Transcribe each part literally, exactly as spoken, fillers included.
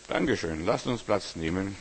Dankeschön. Lasst uns Platz nehmen.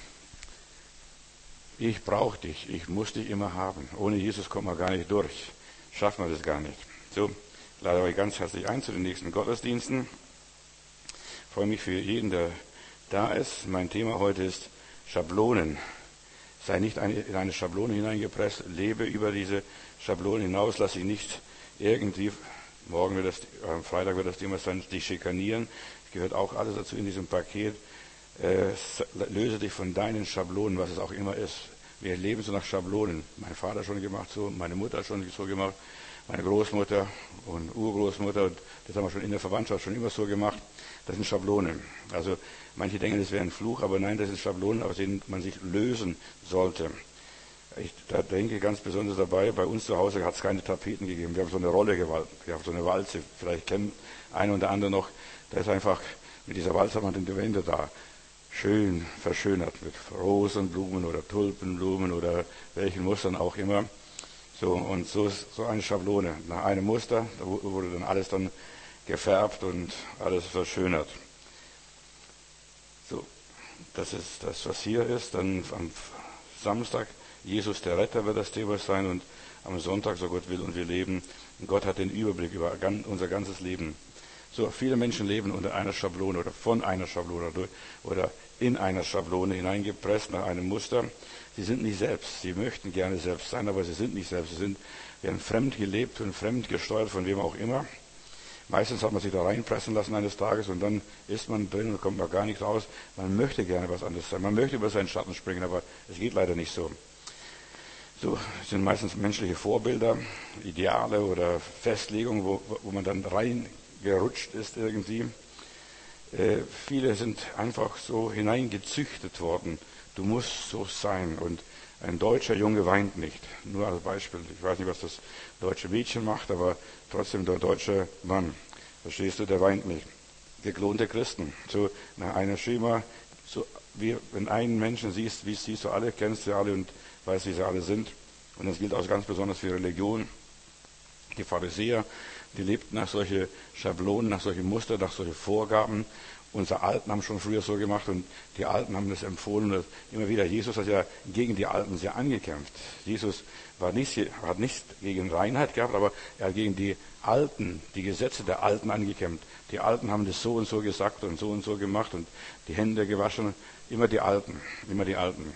Ich brauche dich. Ich muss dich immer haben. Ohne Jesus kommt man gar nicht durch. Schaffen wir das gar nicht. So, ich lade euch ganz herzlich ein zu den nächsten Gottesdiensten. Ich freue mich für jeden, der da ist. Mein Thema heute ist Schablonen. Sei nicht in eine Schablone hineingepresst. Lebe über diese Schablone hinaus. Lass dich nicht irgendwie, morgen wird das, am Freitag wird das Thema sein, dich schikanieren. Das gehört auch alles dazu in diesem Paket. Äh, löse dich von deinen Schablonen, was es auch immer ist. Wir leben so nach Schablonen. Mein Vater hat schon gemacht so, meine Mutter hat schon so gemacht, meine Großmutter und Urgroßmutter, und das haben wir schon in der Verwandtschaft schon immer so gemacht. Das sind Schablonen. Also manche denken, das wäre ein Fluch, aber nein, das sind Schablonen, aus denen man sich lösen sollte. Ich da denke ganz besonders dabei, bei uns zu Hause hat es keine Tapeten gegeben. Wir haben so eine Rolle gewaltet, wir haben so eine Walze, vielleicht kennt einer oder andere noch, da ist einfach mit dieser Walze hat man die Wände da schön verschönert mit Rosenblumen oder Tulpenblumen oder welchen Mustern auch immer. So, und so ist so eine Schablone. Nach einem Muster, da wurde dann alles dann gefärbt und alles verschönert. So, das ist das, was hier ist. Dann am Samstag, Jesus der Retter wird das Thema sein, und am Sonntag, so Gott will und wir leben. Und Gott hat den Überblick über unser ganzes Leben. So, viele Menschen leben unter einer Schablone oder von einer Schablone oder in einer Schablone hineingepresst nach einem Muster. Sie sind nicht selbst. Sie möchten gerne selbst sein, aber sie sind nicht selbst. Sie sind, werden fremd gelebt und fremd gesteuert von wem auch immer. Meistens hat man sich da reinpressen lassen eines Tages und dann ist man drin und kommt man gar nicht raus. Man möchte gerne was anderes sein. Man möchte über seinen Schatten springen, aber es geht leider nicht so. So sind meistens menschliche Vorbilder, Ideale oder Festlegungen, wo, wo man dann reingerutscht ist irgendwie. Äh, viele sind einfach so hineingezüchtet worden. Du musst so sein. Und ein deutscher Junge weint nicht. Nur als Beispiel. Ich weiß nicht, was das deutsche Mädchen macht, aber trotzdem der deutsche Mann. Verstehst du, der weint nicht. Geklonte Christen. So nach einem Schema, so wie wenn einen Menschen siehst, wie siehst du alle, kennst du alle und weißt, wie sie alle sind. Und das gilt auch ganz besonders für Religion. Die Pharisäer, die lebten nach solchen Schablonen, nach solchen Mustern, nach solchen Vorgaben. Unsere Alten haben schon früher so gemacht und die Alten haben das empfohlen. Und immer wieder, Jesus hat ja gegen die Alten sehr angekämpft. Jesus war nicht, hat nichts gegen Reinheit gehabt, aber er hat gegen die Alten, die Gesetze der Alten angekämpft. Die Alten haben das so und so gesagt und so und so gemacht und die Hände gewaschen. Immer die Alten, immer die Alten.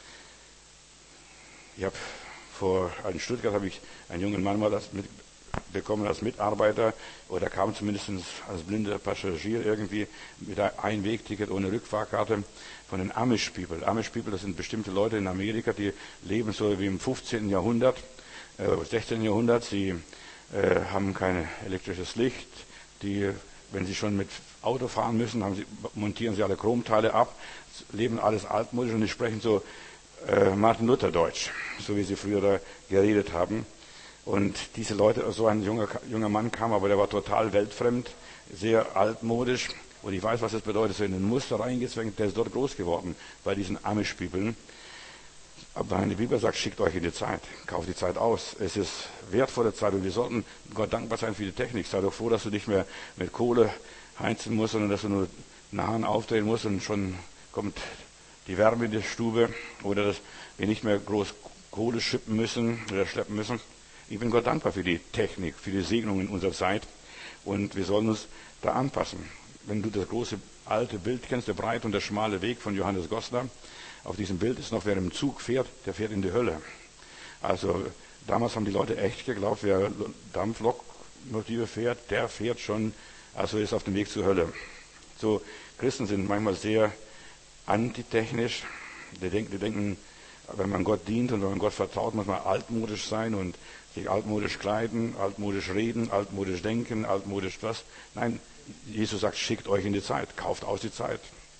Ich habe vor, in Stuttgart habe ich einen jungen Mann mal das mitbekommen als Mitarbeiter, oder kam zumindest als blinder Passagier irgendwie mit einem Einwegticket ohne Rückfahrkarte von den Amish People. Amish People, das sind bestimmte Leute in Amerika, die leben so wie im fünfzehnten Jahrhundert, äh, sechzehnten Jahrhundert. Sie äh, haben kein elektrisches Licht. Die, wenn sie schon mit Auto fahren müssen, haben sie, montieren sie alle Chromteile ab, leben alles altmodisch und die sprechen so Martin Luther Deutsch, so wie sie früher da geredet haben. Und diese Leute, so ein junger, junger Mann kam, aber der war total weltfremd, sehr altmodisch. Und ich weiß, was das bedeutet, so in ein Muster reingezwängt. Der ist dort groß geworden, bei diesen Amish-People. Aber die Bibel sagt, schickt euch in die Zeit, kauft die Zeit aus. Es ist wertvolle Zeit und wir sollten Gott dankbar sein für die Technik. Sei doch froh, dass du nicht mehr mit Kohle heizen musst, sondern dass du nur Nahen aufdrehen musst und schon kommt die Wärme in die Stube, oder dass wir nicht mehr groß Kohle schippen müssen oder schleppen müssen. Ich bin Gott dankbar für die Technik, für die Segnung in unserer Zeit, und wir sollen uns da anpassen. Wenn du das große alte Bild kennst, der breite und der schmale Weg von Johannes Goslar, auf diesem Bild ist noch, wer im Zug fährt, der fährt in die Hölle. Also damals haben die Leute echt geglaubt, wer Dampflokomotive fährt, der fährt schon, also ist auf dem Weg zur Hölle. So, Christen sind manchmal sehr antitechnisch. Die denken, die denken, wenn man Gott dient und wenn man Gott vertraut, muss man altmodisch sein und sich altmodisch kleiden, altmodisch reden, altmodisch denken, altmodisch was. Nein, Jesus sagt, schickt euch in die Zeit, kauft aus die Zeit.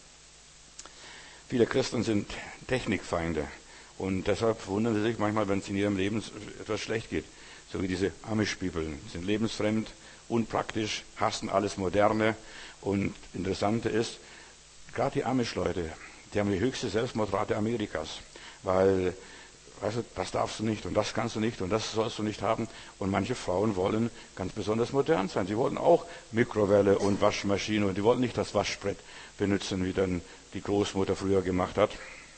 Viele Christen sind Technikfeinde und deshalb wundern sie sich manchmal, wenn es in ihrem Leben etwas schlecht geht. So wie diese Amish-People, sind lebensfremd, unpraktisch, hassen alles Moderne. Und Interessante ist, gerade die Amish-Leute, die haben die höchste Selbstmordrate Amerikas, weil weißt du, das darfst du nicht und das kannst du nicht und das sollst du nicht haben. Und manche Frauen wollen ganz besonders modern sein. Sie wollen auch Mikrowelle und Waschmaschine und die wollen nicht das Waschbrett benutzen, wie dann die Großmutter früher gemacht hat.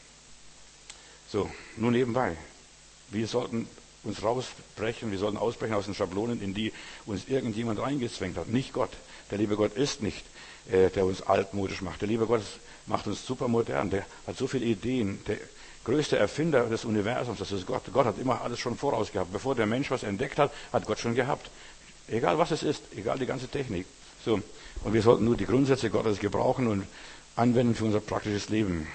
So, nur nebenbei. Wir sollten uns rausbrechen, wir sollten ausbrechen aus den Schablonen, in die uns irgendjemand reingezwängt hat. Nicht Gott. Der liebe Gott ist nicht, äh, der uns altmodisch macht. Der liebe Gott macht uns supermodern. Der hat so viele Ideen. Der größte Erfinder des Universums, das ist Gott. Gott hat immer alles schon voraus gehabt. Bevor der Mensch was entdeckt hat, hat Gott schon gehabt. Egal was es ist, egal die ganze Technik. So. Und wir sollten nur die Grundsätze Gottes gebrauchen und anwenden für unser praktisches Leben.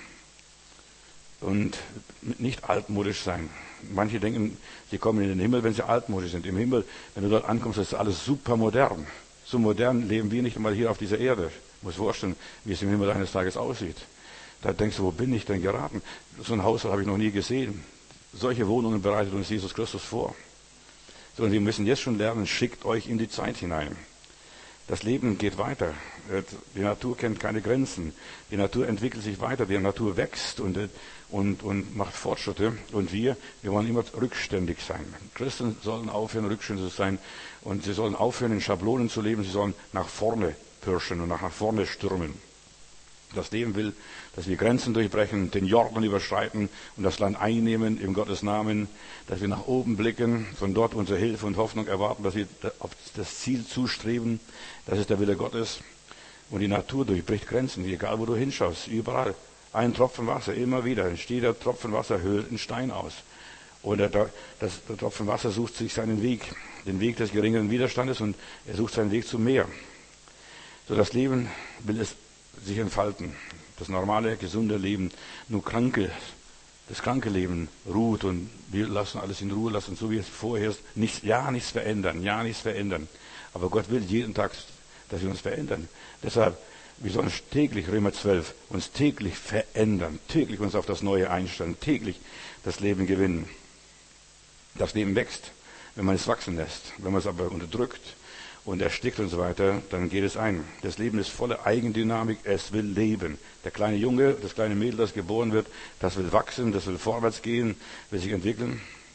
Und nicht altmodisch sein. Manche denken, sie kommen in den Himmel, wenn sie altmodisch sind. Im Himmel, wenn du dort ankommst, ist alles super modern. So modern leben wir nicht einmal hier auf dieser Erde. Ich muss vorstellen, wie es im Himmel eines Tages aussieht. Da denkst du, wo bin ich denn geraten? So ein Haus habe ich noch nie gesehen. Solche Wohnungen bereitet uns Jesus Christus vor. So, und wir müssen jetzt schon lernen, schickt euch in die Zeit hinein. Das Leben geht weiter. Die Natur kennt keine Grenzen. Die Natur entwickelt sich weiter. Die Natur wächst und, und, und macht Fortschritte. Und wir, wir wollen immer rückständig sein. Christen sollen aufhören, rückständig zu sein. Und sie sollen aufhören, in Schablonen zu leben. Sie sollen nach vorne pirschen und nach vorne stürmen. Das Leben will, dass wir Grenzen durchbrechen, den Jordan überschreiten und das Land einnehmen im Gottes Namen, dass wir nach oben blicken, von dort unsere Hilfe und Hoffnung erwarten, dass wir auf das Ziel zustreben. Das ist der Wille Gottes. Und die Natur durchbricht Grenzen, egal wo du hinschaust, überall. Ein Tropfen Wasser, immer wieder. Ein stiller Tropfen Wasser höhlt einen Stein aus. Oder der, das, der Tropfen Wasser sucht sich seinen Weg, den Weg des geringeren Widerstandes und er sucht seinen Weg zum Meer. So, das Leben will es sich entfalten. Das normale, gesunde Leben. Nur kranke, das kranke Leben ruht und wir lassen alles in Ruhe lassen, so wie es vorher ist. Nichts, ja, nichts verändern, ja, nichts verändern. Aber Gott will jeden Tag, dass wir uns verändern. Deshalb, wir sollen täglich, Römer zwölf, uns täglich verändern, täglich uns auf das Neue einstellen, täglich das Leben gewinnen. Das Leben wächst, wenn man es wachsen lässt. Wenn man es aber unterdrückt und erstickt und so weiter, dann geht es ein. Das Leben ist voller Eigendynamik, es will leben. Der kleine Junge, das kleine Mädel, das geboren wird, das will wachsen, das will vorwärts gehen, will sich entwickeln.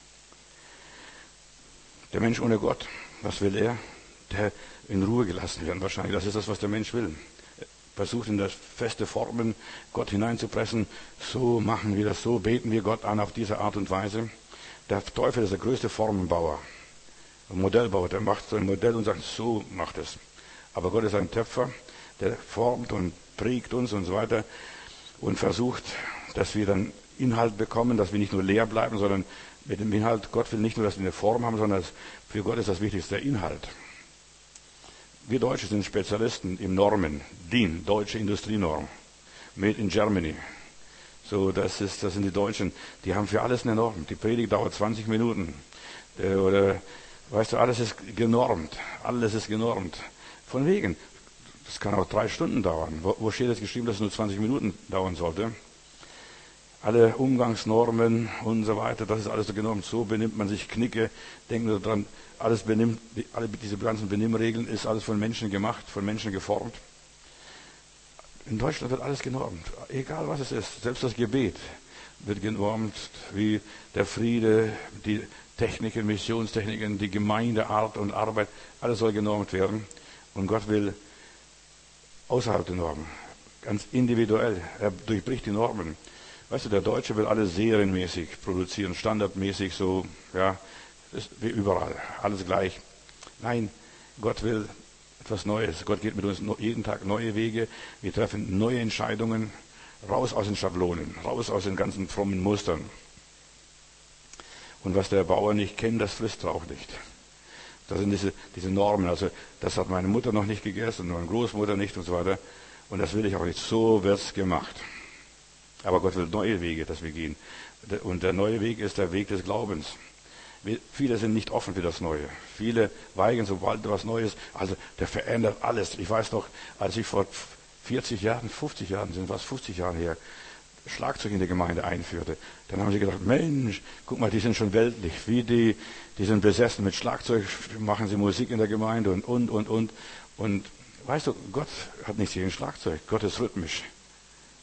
Der Mensch ohne Gott, was will er? Der in Ruhe gelassen werden wahrscheinlich. Das ist das, was der Mensch will. Er versucht in das feste Formen Gott hineinzupressen. So machen wir das, so beten wir Gott an auf diese Art und Weise. Der Teufel ist der größte Formenbauer. Ein Modellbauer, der macht so ein Modell und sagt, so macht es. Aber Gott ist ein Töpfer, der formt und prägt uns und so weiter und versucht, dass wir dann Inhalt bekommen, dass wir nicht nur leer bleiben, sondern mit dem Inhalt, Gott will nicht nur, dass wir eine Form haben, sondern für Gott ist das Wichtigste der Inhalt. Wir Deutsche sind Spezialisten im Normen, D I N, Deutsche Industrienorm, Made in Germany. So, das ist, das sind die Deutschen, die haben für alles eine Norm. Die Predigt dauert zwanzig Minuten. Oder, weißt du, alles ist genormt. Alles ist genormt. Von wegen. Das kann auch drei Stunden dauern. Wo, wo steht es geschrieben, dass es nur zwanzig Minuten dauern sollte? Alle Umgangsnormen und so weiter, das ist alles so genormt. So benimmt man sich, Knicke, denken nur dran, alles benimmt, alle diese ganzen Benimmregeln ist alles von Menschen gemacht, von Menschen geformt. In Deutschland wird alles genormt. Egal was es ist. Selbst das Gebet wird genormt, wie der Friede, die Techniken, Missionstechniken, die Gemeinde, Art und Arbeit, alles soll genormt werden. Und Gott will außerhalb der Normen, ganz individuell, er durchbricht die Normen. Weißt du, der Deutsche will alles serienmäßig produzieren, standardmäßig so, ja, ist wie überall, alles gleich. Nein, Gott will etwas Neues. Gott geht mit uns jeden Tag neue Wege. Wir treffen neue Entscheidungen, raus aus den Schablonen, raus aus den ganzen frommen Mustern. Und was der Bauer nicht kennt, das frisst er auch nicht. Das sind diese, diese Normen. Also, das hat meine Mutter noch nicht gegessen, meine Großmutter nicht und so weiter. Und das will ich auch nicht. So wird's gemacht. Aber Gott will neue Wege, dass wir gehen. Und der neue Weg ist der Weg des Glaubens. Wir, viele sind nicht offen für das Neue. Viele weigern, sobald was Neues, also der verändert alles. Ich weiß noch, als ich vor vierzig Jahren, fünfzig Jahren, sind fast fünfzig Jahre her, Schlagzeug in der Gemeinde einführte, dann haben sie gedacht, Mensch, guck mal, die sind schon weltlich, wie die, die sind besessen mit Schlagzeug, machen sie Musik in der Gemeinde und, und, und, und. Und weißt du, Gott hat nichts gegen Schlagzeug, Gott ist rhythmisch.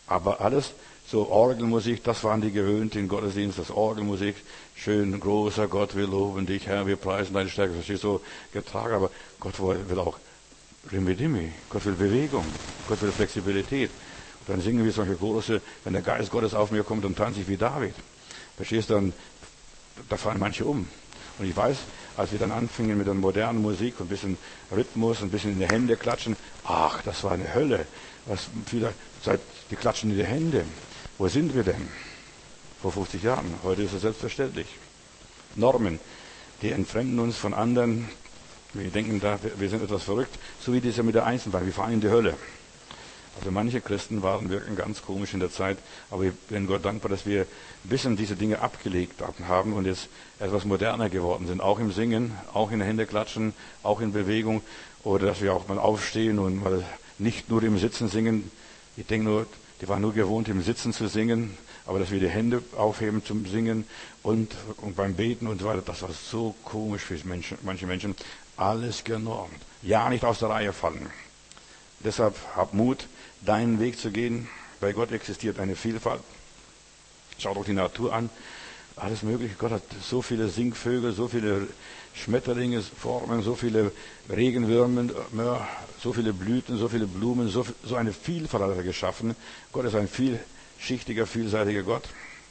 Aber alles so Orgelmusik, das waren die gewöhnten Gottesdienst, das Orgelmusik, schön, großer Gott, wir loben dich, Herr, wir preisen deine Stärke, das ist so getragen, aber Gott will auch Rimidimi, Gott will Bewegung, Gott will Flexibilität. Und dann singen wir solche Chorus, wenn der Geist Gottes auf mir kommt, dann tanze ich wie David. Verstehst du, dann, da fallen manche um. Und ich weiß, als wir dann anfingen mit der modernen Musik und ein bisschen Rhythmus, ein bisschen in die Hände klatschen, ach, das war eine Hölle. Was viele, seit, die klatschen in die Hände. Wo sind wir denn? Vor fünfzig Jahren. Heute ist es selbstverständlich. Normen, die entfremden uns von anderen. Wir denken da, wir sind etwas verrückt. So wie das ja mit der Eisenbahn. Wir fahren in die Hölle. Also manche Christen waren wirklich ganz komisch in der Zeit. Aber ich bin Gott dankbar, dass wir ein bisschen diese Dinge abgelegt haben und jetzt etwas moderner geworden sind. Auch im Singen, auch in den Hände klatschen, auch in Bewegung. Oder dass wir auch mal aufstehen und mal nicht nur im Sitzen singen. Ich denke nur, die waren nur gewohnt, im Sitzen zu singen. Aber dass wir die Hände aufheben zum Singen und, und beim Beten und so weiter, das war so komisch für Menschen, manche Menschen. Alles genormt. Ja, nicht aus der Reihe fallen. Deshalb hab Mut, deinen Weg zu gehen. Bei Gott existiert eine Vielfalt. Schau doch die Natur an. Alles Mögliche. Gott hat so viele Singvögel, so viele Schmetterlinge, Formen, so viele Regenwürmer, so viele Blüten, so viele Blumen, so, so eine Vielfalt hat er geschaffen. Gott ist ein vielschichtiger, vielseitiger Gott.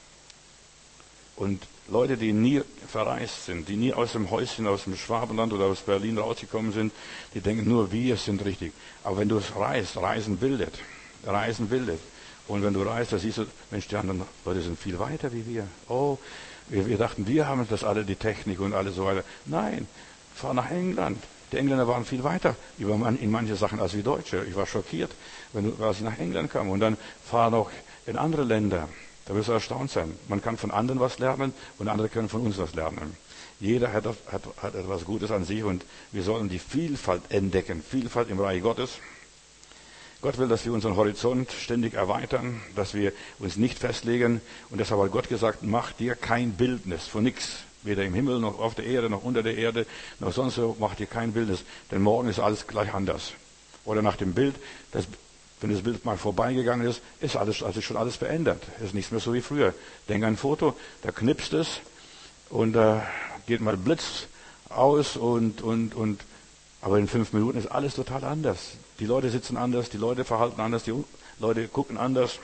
Und Leute, die nie verreist sind, die nie aus dem Häuschen, aus dem Schwabenland oder aus Berlin rausgekommen sind, die denken nur, wir sind richtig. Aber wenn du es reist, Reisen bildet. Reisen bildet. Und wenn du reist, da siehst du, Mensch, die anderen Leute sind viel weiter wie wir. Oh, wir, wir dachten, wir haben das alle, die Technik und alles so weiter. Nein, fahr nach England. Die Engländer waren viel weiter in manche Sachen als wir Deutsche. Ich war schockiert, wenn du, als ich nach England kam. Und dann fahr noch in andere Länder. Da wirst du erstaunt sein. Man kann von anderen was lernen und andere können von uns was lernen. Jeder hat, hat, hat etwas Gutes an sich und wir sollen die Vielfalt entdecken. Vielfalt im Reich Gottes. Gott will, dass wir unseren Horizont ständig erweitern, dass wir uns nicht festlegen. Und deshalb hat Gott gesagt, mach dir kein Bildnis von nichts. Weder im Himmel, noch auf der Erde, noch unter der Erde, noch sonst so, mach dir kein Bildnis. Denn morgen ist alles gleich anders. Oder nach dem Bild, das wenn das Bild mal vorbeigegangen ist, ist alles, also schon alles verändert. Ist nichts mehr so wie früher. Denk an ein Foto, da knipst es und da geht mal Blitz aus und, und, und, aber in fünf Minuten ist alles total anders. Die Leute sitzen anders, die Leute verhalten anders, die Leute gucken anders.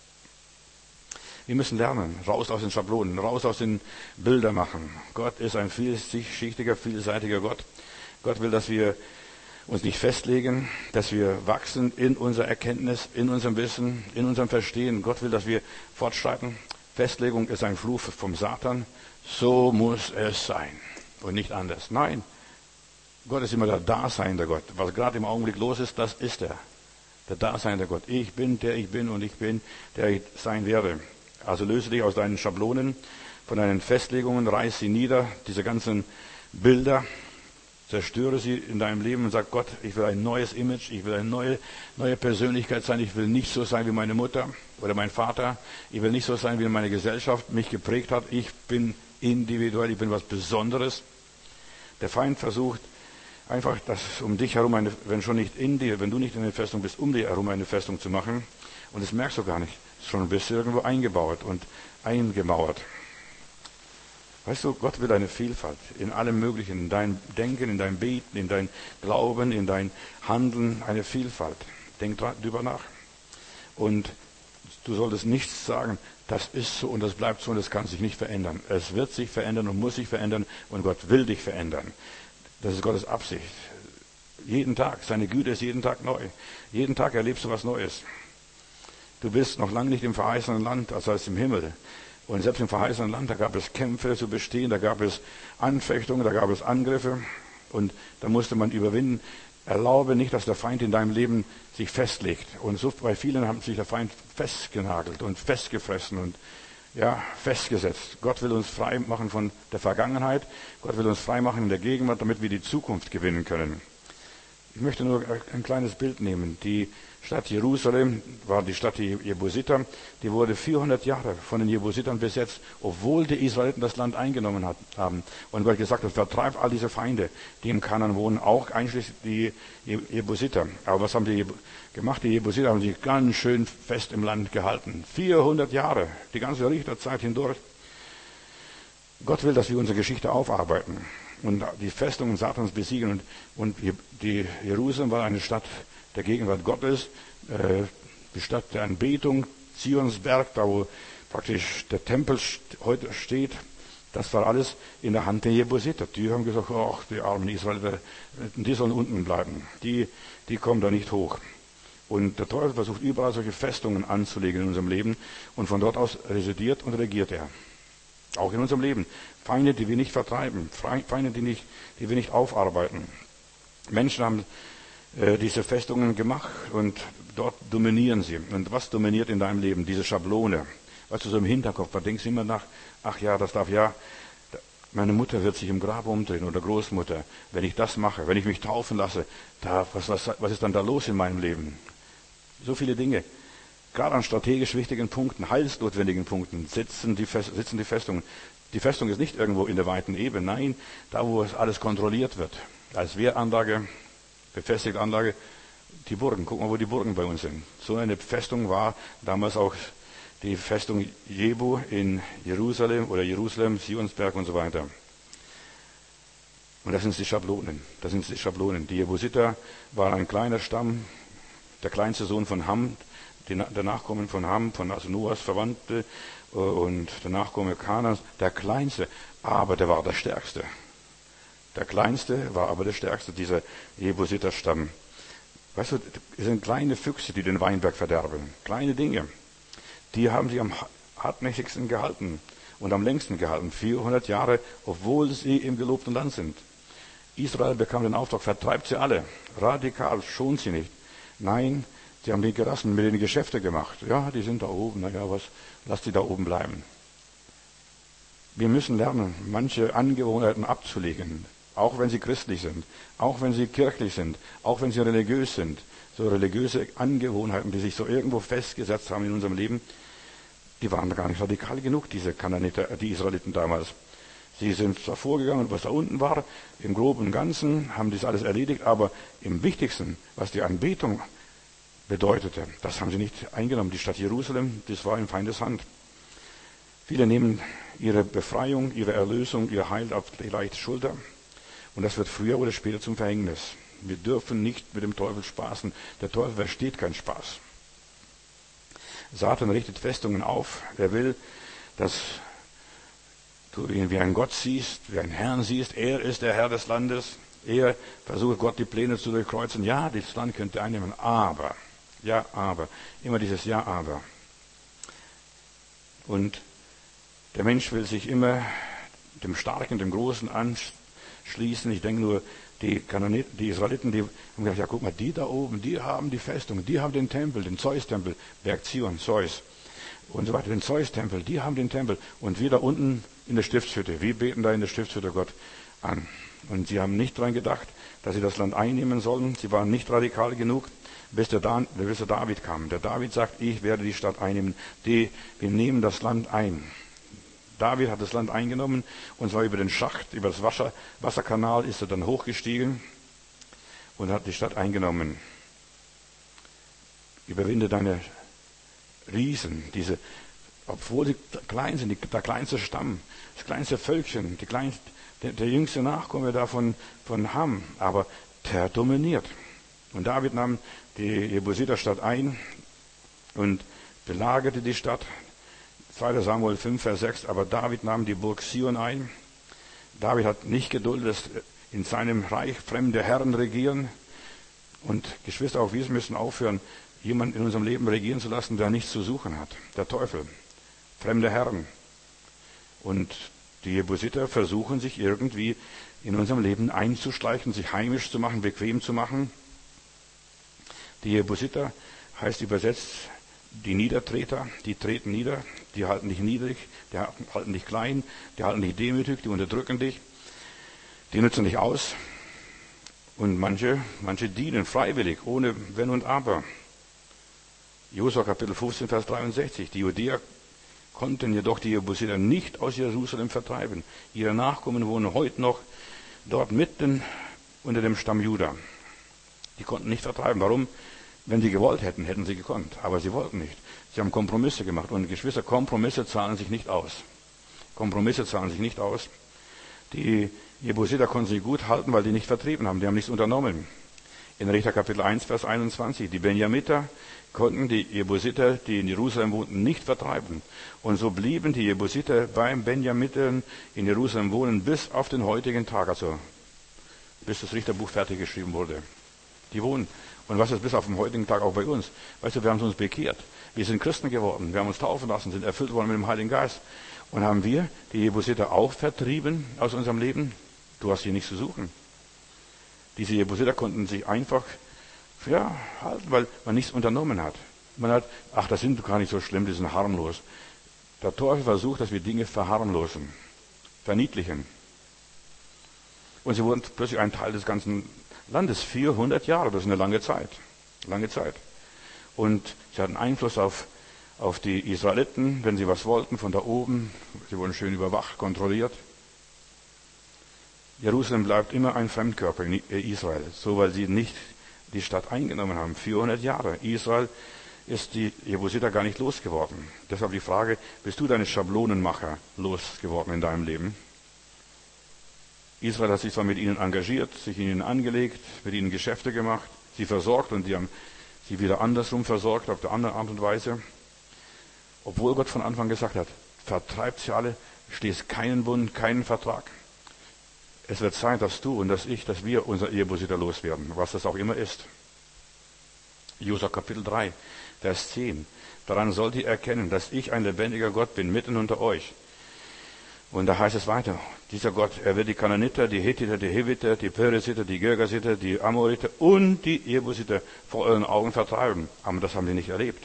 Wir müssen lernen, raus aus den Schablonen, raus aus den Bildern machen. Gott ist ein vielschichtiger, vielseitiger Gott. Gott will, dass wir uns nicht festlegen, dass wir wachsen in unserer Erkenntnis, in unserem Wissen, in unserem Verstehen. Gott will, dass wir fortschreiten. Festlegung ist ein Fluch vom Satan. So muss es sein und nicht anders. Nein, Gott ist immer der Daseinende Gott. Was gerade im Augenblick los ist, das ist er. Der Daseinende Gott. Ich bin, der ich bin und ich bin, der ich sein werde. Also löse dich aus deinen Schablonen, von deinen Festlegungen, reiß sie nieder, diese ganzen Bilder. Zerstöre sie in deinem Leben und sag, Gott, ich will ein neues Image, ich will eine neue, neue Persönlichkeit sein. Ich will nicht so sein wie meine Mutter oder mein Vater. Ich will nicht so sein, wie meine Gesellschaft mich geprägt hat. Ich bin individuell, ich bin was Besonderes. Der Feind versucht einfach, das um dich herum, eine, wenn schon nicht in dir, wenn du nicht in der Festung bist, um dir herum eine Festung zu machen. Und das merkst du gar nicht. Schon bist du irgendwo eingebaut und eingemauert. Weißt du, Gott will eine Vielfalt in allem Möglichen, in deinem Denken, in deinem Beten, in dein Glauben, in dein Handeln, eine Vielfalt. Denk drüber nach. Und du solltest nichts sagen, das ist so und das bleibt so und das kann sich nicht verändern. Es wird sich verändern und muss sich verändern und Gott will dich verändern. Das ist Gottes Absicht. Jeden Tag, seine Güte ist jeden Tag neu. Jeden Tag erlebst du was Neues. Du bist noch lange nicht im verheißenen Land, als als im Himmel. Und selbst im verheißenen Land, da gab es Kämpfe zu bestehen, da gab es Anfechtungen, da gab es Angriffe und da musste man überwinden. Erlaube nicht, dass der Feind in deinem Leben sich festlegt. Und so bei vielen hat sich der Feind festgenagelt und festgefressen und ja, festgesetzt. Gott will uns frei machen von der Vergangenheit. Gott will uns frei machen in der Gegenwart, damit wir die Zukunft gewinnen können. Ich möchte nur ein kleines Bild nehmen. Die Stadt Jerusalem war die Stadt der Jebusiter. Die wurde vierhundert Jahre von den Jebusitern besetzt, obwohl die Israeliten das Land eingenommen haben. Und Gott gesagt hat, vertreibt all diese Feinde, die im Kanaan wohnen, auch einschließlich die Jebusiter. Aber was haben die gemacht? Die Jebusiter haben sich ganz schön fest im Land gehalten. vierhundert Jahre, die ganze Richterzeit hindurch. Gott will, dass wir unsere Geschichte aufarbeiten und die Festungen Satans besiegen. Und, und die Jerusalem war eine Stadt der Gegenwart Gottes, äh, die Stadt der Anbetung, Zionsberg, da wo praktisch der Tempel heute steht. Das war alles in der Hand der Jebusiter. Die haben gesagt, ach, die armen Israeliter, die sollen unten bleiben. Die, die kommen da nicht hoch. Und der Teufel versucht überall solche Festungen anzulegen in unserem Leben. Und von dort aus residiert und regiert er. Auch in unserem Leben. Feinde, die wir nicht vertreiben. Feinde, die, nicht, die wir nicht aufarbeiten. Menschen haben äh, diese Festungen gemacht und dort dominieren sie. Und was dominiert in deinem Leben? Diese Schablone. Weißt du, so im Hinterkopf, da denkst du immer nach, ach ja, das darf ja, meine Mutter wird sich im Grab umdrehen oder Großmutter, wenn ich das mache, wenn ich mich taufen lasse, da, was, was, was ist dann da los in meinem Leben? So viele Dinge. Gerade an strategisch wichtigen Punkten, heilsnotwendigen Punkten sitzen die, Fest, sitzen die Festungen. Die Festung ist nicht irgendwo in der weiten Ebene, nein, da wo es alles kontrolliert wird. Als Wehranlage, befestigte Anlage, die Burgen, guck mal, wo die Burgen bei uns sind. So eine Festung war damals auch die Festung Jebu in Jerusalem oder Jerusalem, Zionsberg und so weiter. Und das sind die Schablonen. Das sind die Schablonen. Die Jebusiter waren ein kleiner Stamm, der kleinste Sohn von Ham, der Nachkommen von Ham, von also Noahs Verwandte und der Nachkomme Kanans, der kleinste, aber der war der stärkste. Der kleinste war aber der stärkste, dieser Jebusiter-Stamm. Weißt du, es sind kleine Füchse, die den Weinberg verderben. Kleine Dinge. Die haben sich am hartnäckigsten gehalten und am längsten gehalten. vierhundert Jahre, obwohl sie im gelobten Land sind. Israel bekam den Auftrag, vertreibt sie alle. Radikal, schont sie nicht. Nein, sie haben die gelassen, mit denen Geschäfte gemacht. Ja, die sind da oben, naja, was, lasst sie da oben bleiben. Wir müssen lernen, manche Angewohnheiten abzulegen. Auch wenn sie christlich sind, auch wenn sie kirchlich sind, auch wenn sie religiös sind. So religiöse Angewohnheiten, die sich so irgendwo festgesetzt haben in unserem Leben, die waren gar nicht radikal genug, diese Kanaaniter, die Israeliten damals. Sie sind zwar vorgegangen, was da unten war, im Groben und Ganzen, haben das alles erledigt, aber im Wichtigsten, was die Anbetung bedeutete, das haben sie nicht eingenommen. Die Stadt Jerusalem, das war in Feindes Hand. Viele nehmen ihre Befreiung, ihre Erlösung, ihr Heil auf die leichte Schulter. Und das wird früher oder später zum Verhängnis. Wir dürfen nicht mit dem Teufel spaßen. Der Teufel versteht keinen Spaß. Satan richtet Festungen auf. Er will, dass du ihn wie einen Gott siehst, wie einen Herrn siehst. Er ist der Herr des Landes. Er versucht, Gott die Pläne zu durchkreuzen. Ja, das Land könnte einnehmen, aber, ja, aber, immer dieses Ja, aber. Und der Mensch will sich immer dem Starken, dem Großen anschließen. Ich denke nur, die Kananiten, die Israeliten, die haben gesagt, ja, guck mal, die da oben, die haben die Festung, die haben den Tempel, den Zeus-Tempel, Berg Zion, Zeus und so weiter, den Zeus-Tempel, die haben den Tempel. Und wir da unten in der Stiftshütte, wir beten da in der Stiftshütte Gott an. Und sie haben nicht daran gedacht, dass sie das Land einnehmen sollen. Sie waren nicht radikal genug, bis der, Dan, bis der David kam. Der David sagt, ich werde die Stadt einnehmen. Die, wir nehmen das Land ein. David hat das Land eingenommen, und zwar über den Schacht, über das Wasser, Wasserkanal ist er dann hochgestiegen und hat die Stadt eingenommen. Überwinde deine Riesen, diese, obwohl sie klein sind, die, der kleinste Stamm, das kleinste Völkchen, die kleinste, der, der jüngste Nachkomme da von, von Ham, aber der dominiert. Und David nahm die Jebusiter-Stadt ein und belagerte die Stadt. zweiter Samuel fünf, Vers sechs, aber David nahm die Burg Sion ein. David hat nicht geduldet, dass in seinem Reich fremde Herren regieren. Und Geschwister, auch wir müssen aufhören, jemanden in unserem Leben regieren zu lassen, der nichts zu suchen hat. Der Teufel. Fremde Herren. Und die Jebusiter versuchen sich irgendwie in unserem Leben einzuschleichen, sich heimisch zu machen, bequem zu machen. Die Jebusiter heißt übersetzt die Niedertreter, die treten nieder, die halten dich niedrig, die halten dich klein, die halten dich demütig, die unterdrücken dich, die nutzen dich aus. Und manche, manche dienen freiwillig, ohne Wenn und Aber. Josua Kapitel fünfzehn, Vers dreiundsechzig. Die Judäer konnten jedoch die Jebusiter nicht aus Jerusalem vertreiben. Ihre Nachkommen wohnen heute noch dort mitten unter dem Stamm Juda. Die konnten nicht vertreiben. Warum? Wenn sie gewollt hätten, hätten sie gekonnt. Aber sie wollten nicht. Sie haben Kompromisse gemacht. Und Geschwister, Kompromisse zahlen sich nicht aus. Kompromisse zahlen sich nicht aus. Die Jebusiter konnten sie gut halten, weil die nicht vertrieben haben. Die haben nichts unternommen. In Richter Kapitel eins, Vers einundzwanzig. Die Benjamiter konnten die Jebusiter, die in Jerusalem wohnten, nicht vertreiben. Und so blieben die Jebusiter beim Benjamitern in Jerusalem wohnen bis auf den heutigen Tag. Also bis das Richterbuch fertig geschrieben wurde. Die wohnen. Und was ist bis auf den heutigen Tag auch bei uns? Weißt du, wir haben uns bekehrt. Wir sind Christen geworden. Wir haben uns taufen lassen, sind erfüllt worden mit dem Heiligen Geist. Und haben wir die Jebusiter auch vertrieben aus unserem Leben? Du hast hier nichts zu suchen. Diese Jebusiter konnten sich einfach ja, halten, weil man nichts unternommen hat. Man hat, ach, das sind gar nicht so schlimm, die sind harmlos. Der Teufel versucht, dass wir Dinge verharmlosen, verniedlichen. Und sie wurden plötzlich ein Teil des ganzen Landes. vierhundert Jahre, das ist eine lange Zeit. Lange Zeit. Und sie hatten Einfluss auf, auf die Israeliten, wenn sie was wollten, von da oben. Sie wurden schön überwacht, kontrolliert. Jerusalem bleibt immer ein Fremdkörper in Israel, so weil sie nicht die Stadt eingenommen haben. vierhundert Jahre. Israel ist die Jebusiter gar nicht losgeworden. Deshalb die Frage, bist du deine Schablonenmacher losgeworden in deinem Leben? Israel hat sich zwar mit ihnen engagiert, sich ihnen angelegt, mit ihnen Geschäfte gemacht, sie versorgt und die haben sie wieder andersrum versorgt, auf der andere Art und Weise. Obwohl Gott von Anfang gesagt hat, vertreibt sie alle, schließt keinen Bund, keinen Vertrag. Es wird Zeit, dass du und dass ich, dass wir unser Jebusiter loswerden, was das auch immer ist. Josua Kapitel drei, Vers zehn. Daran sollt ihr erkennen, dass ich ein lebendiger Gott bin, mitten unter euch. Und da heißt es weiter, dieser Gott, er wird die Kananiter, die Hethiter, die Heviter, die Peresiter, die Girgasiter, die Amoriter und die Jebusiter vor euren Augen vertreiben. Aber das haben sie nicht erlebt.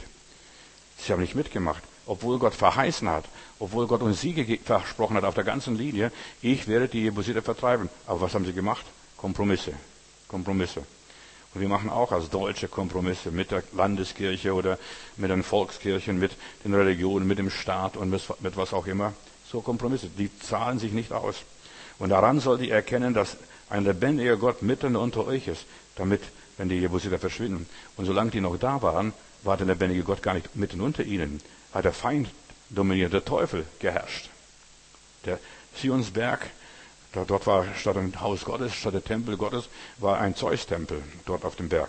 Sie haben nicht mitgemacht. Obwohl Gott verheißen hat, obwohl Gott uns Siege versprochen hat auf der ganzen Linie, ich werde die Jebusiter vertreiben. Aber was haben sie gemacht? Kompromisse. Kompromisse. Und wir machen auch als Deutsche Kompromisse mit der Landeskirche oder mit den Volkskirchen, mit den Religionen, mit dem Staat und mit was auch immer. So Kompromisse, die zahlen sich nicht aus. Und daran sollt ihr erkennen, dass ein lebendiger Gott mitten unter euch ist, damit, wenn die Jebusiter verschwinden. Und solange die noch da waren, war der lebendige Gott gar nicht mitten unter ihnen. Hat der Feind dominiert, der Teufel geherrscht. Der Sionsberg, dort war statt ein Haus Gottes, statt der Tempel Gottes, war ein Zeus-Tempel dort auf dem Berg.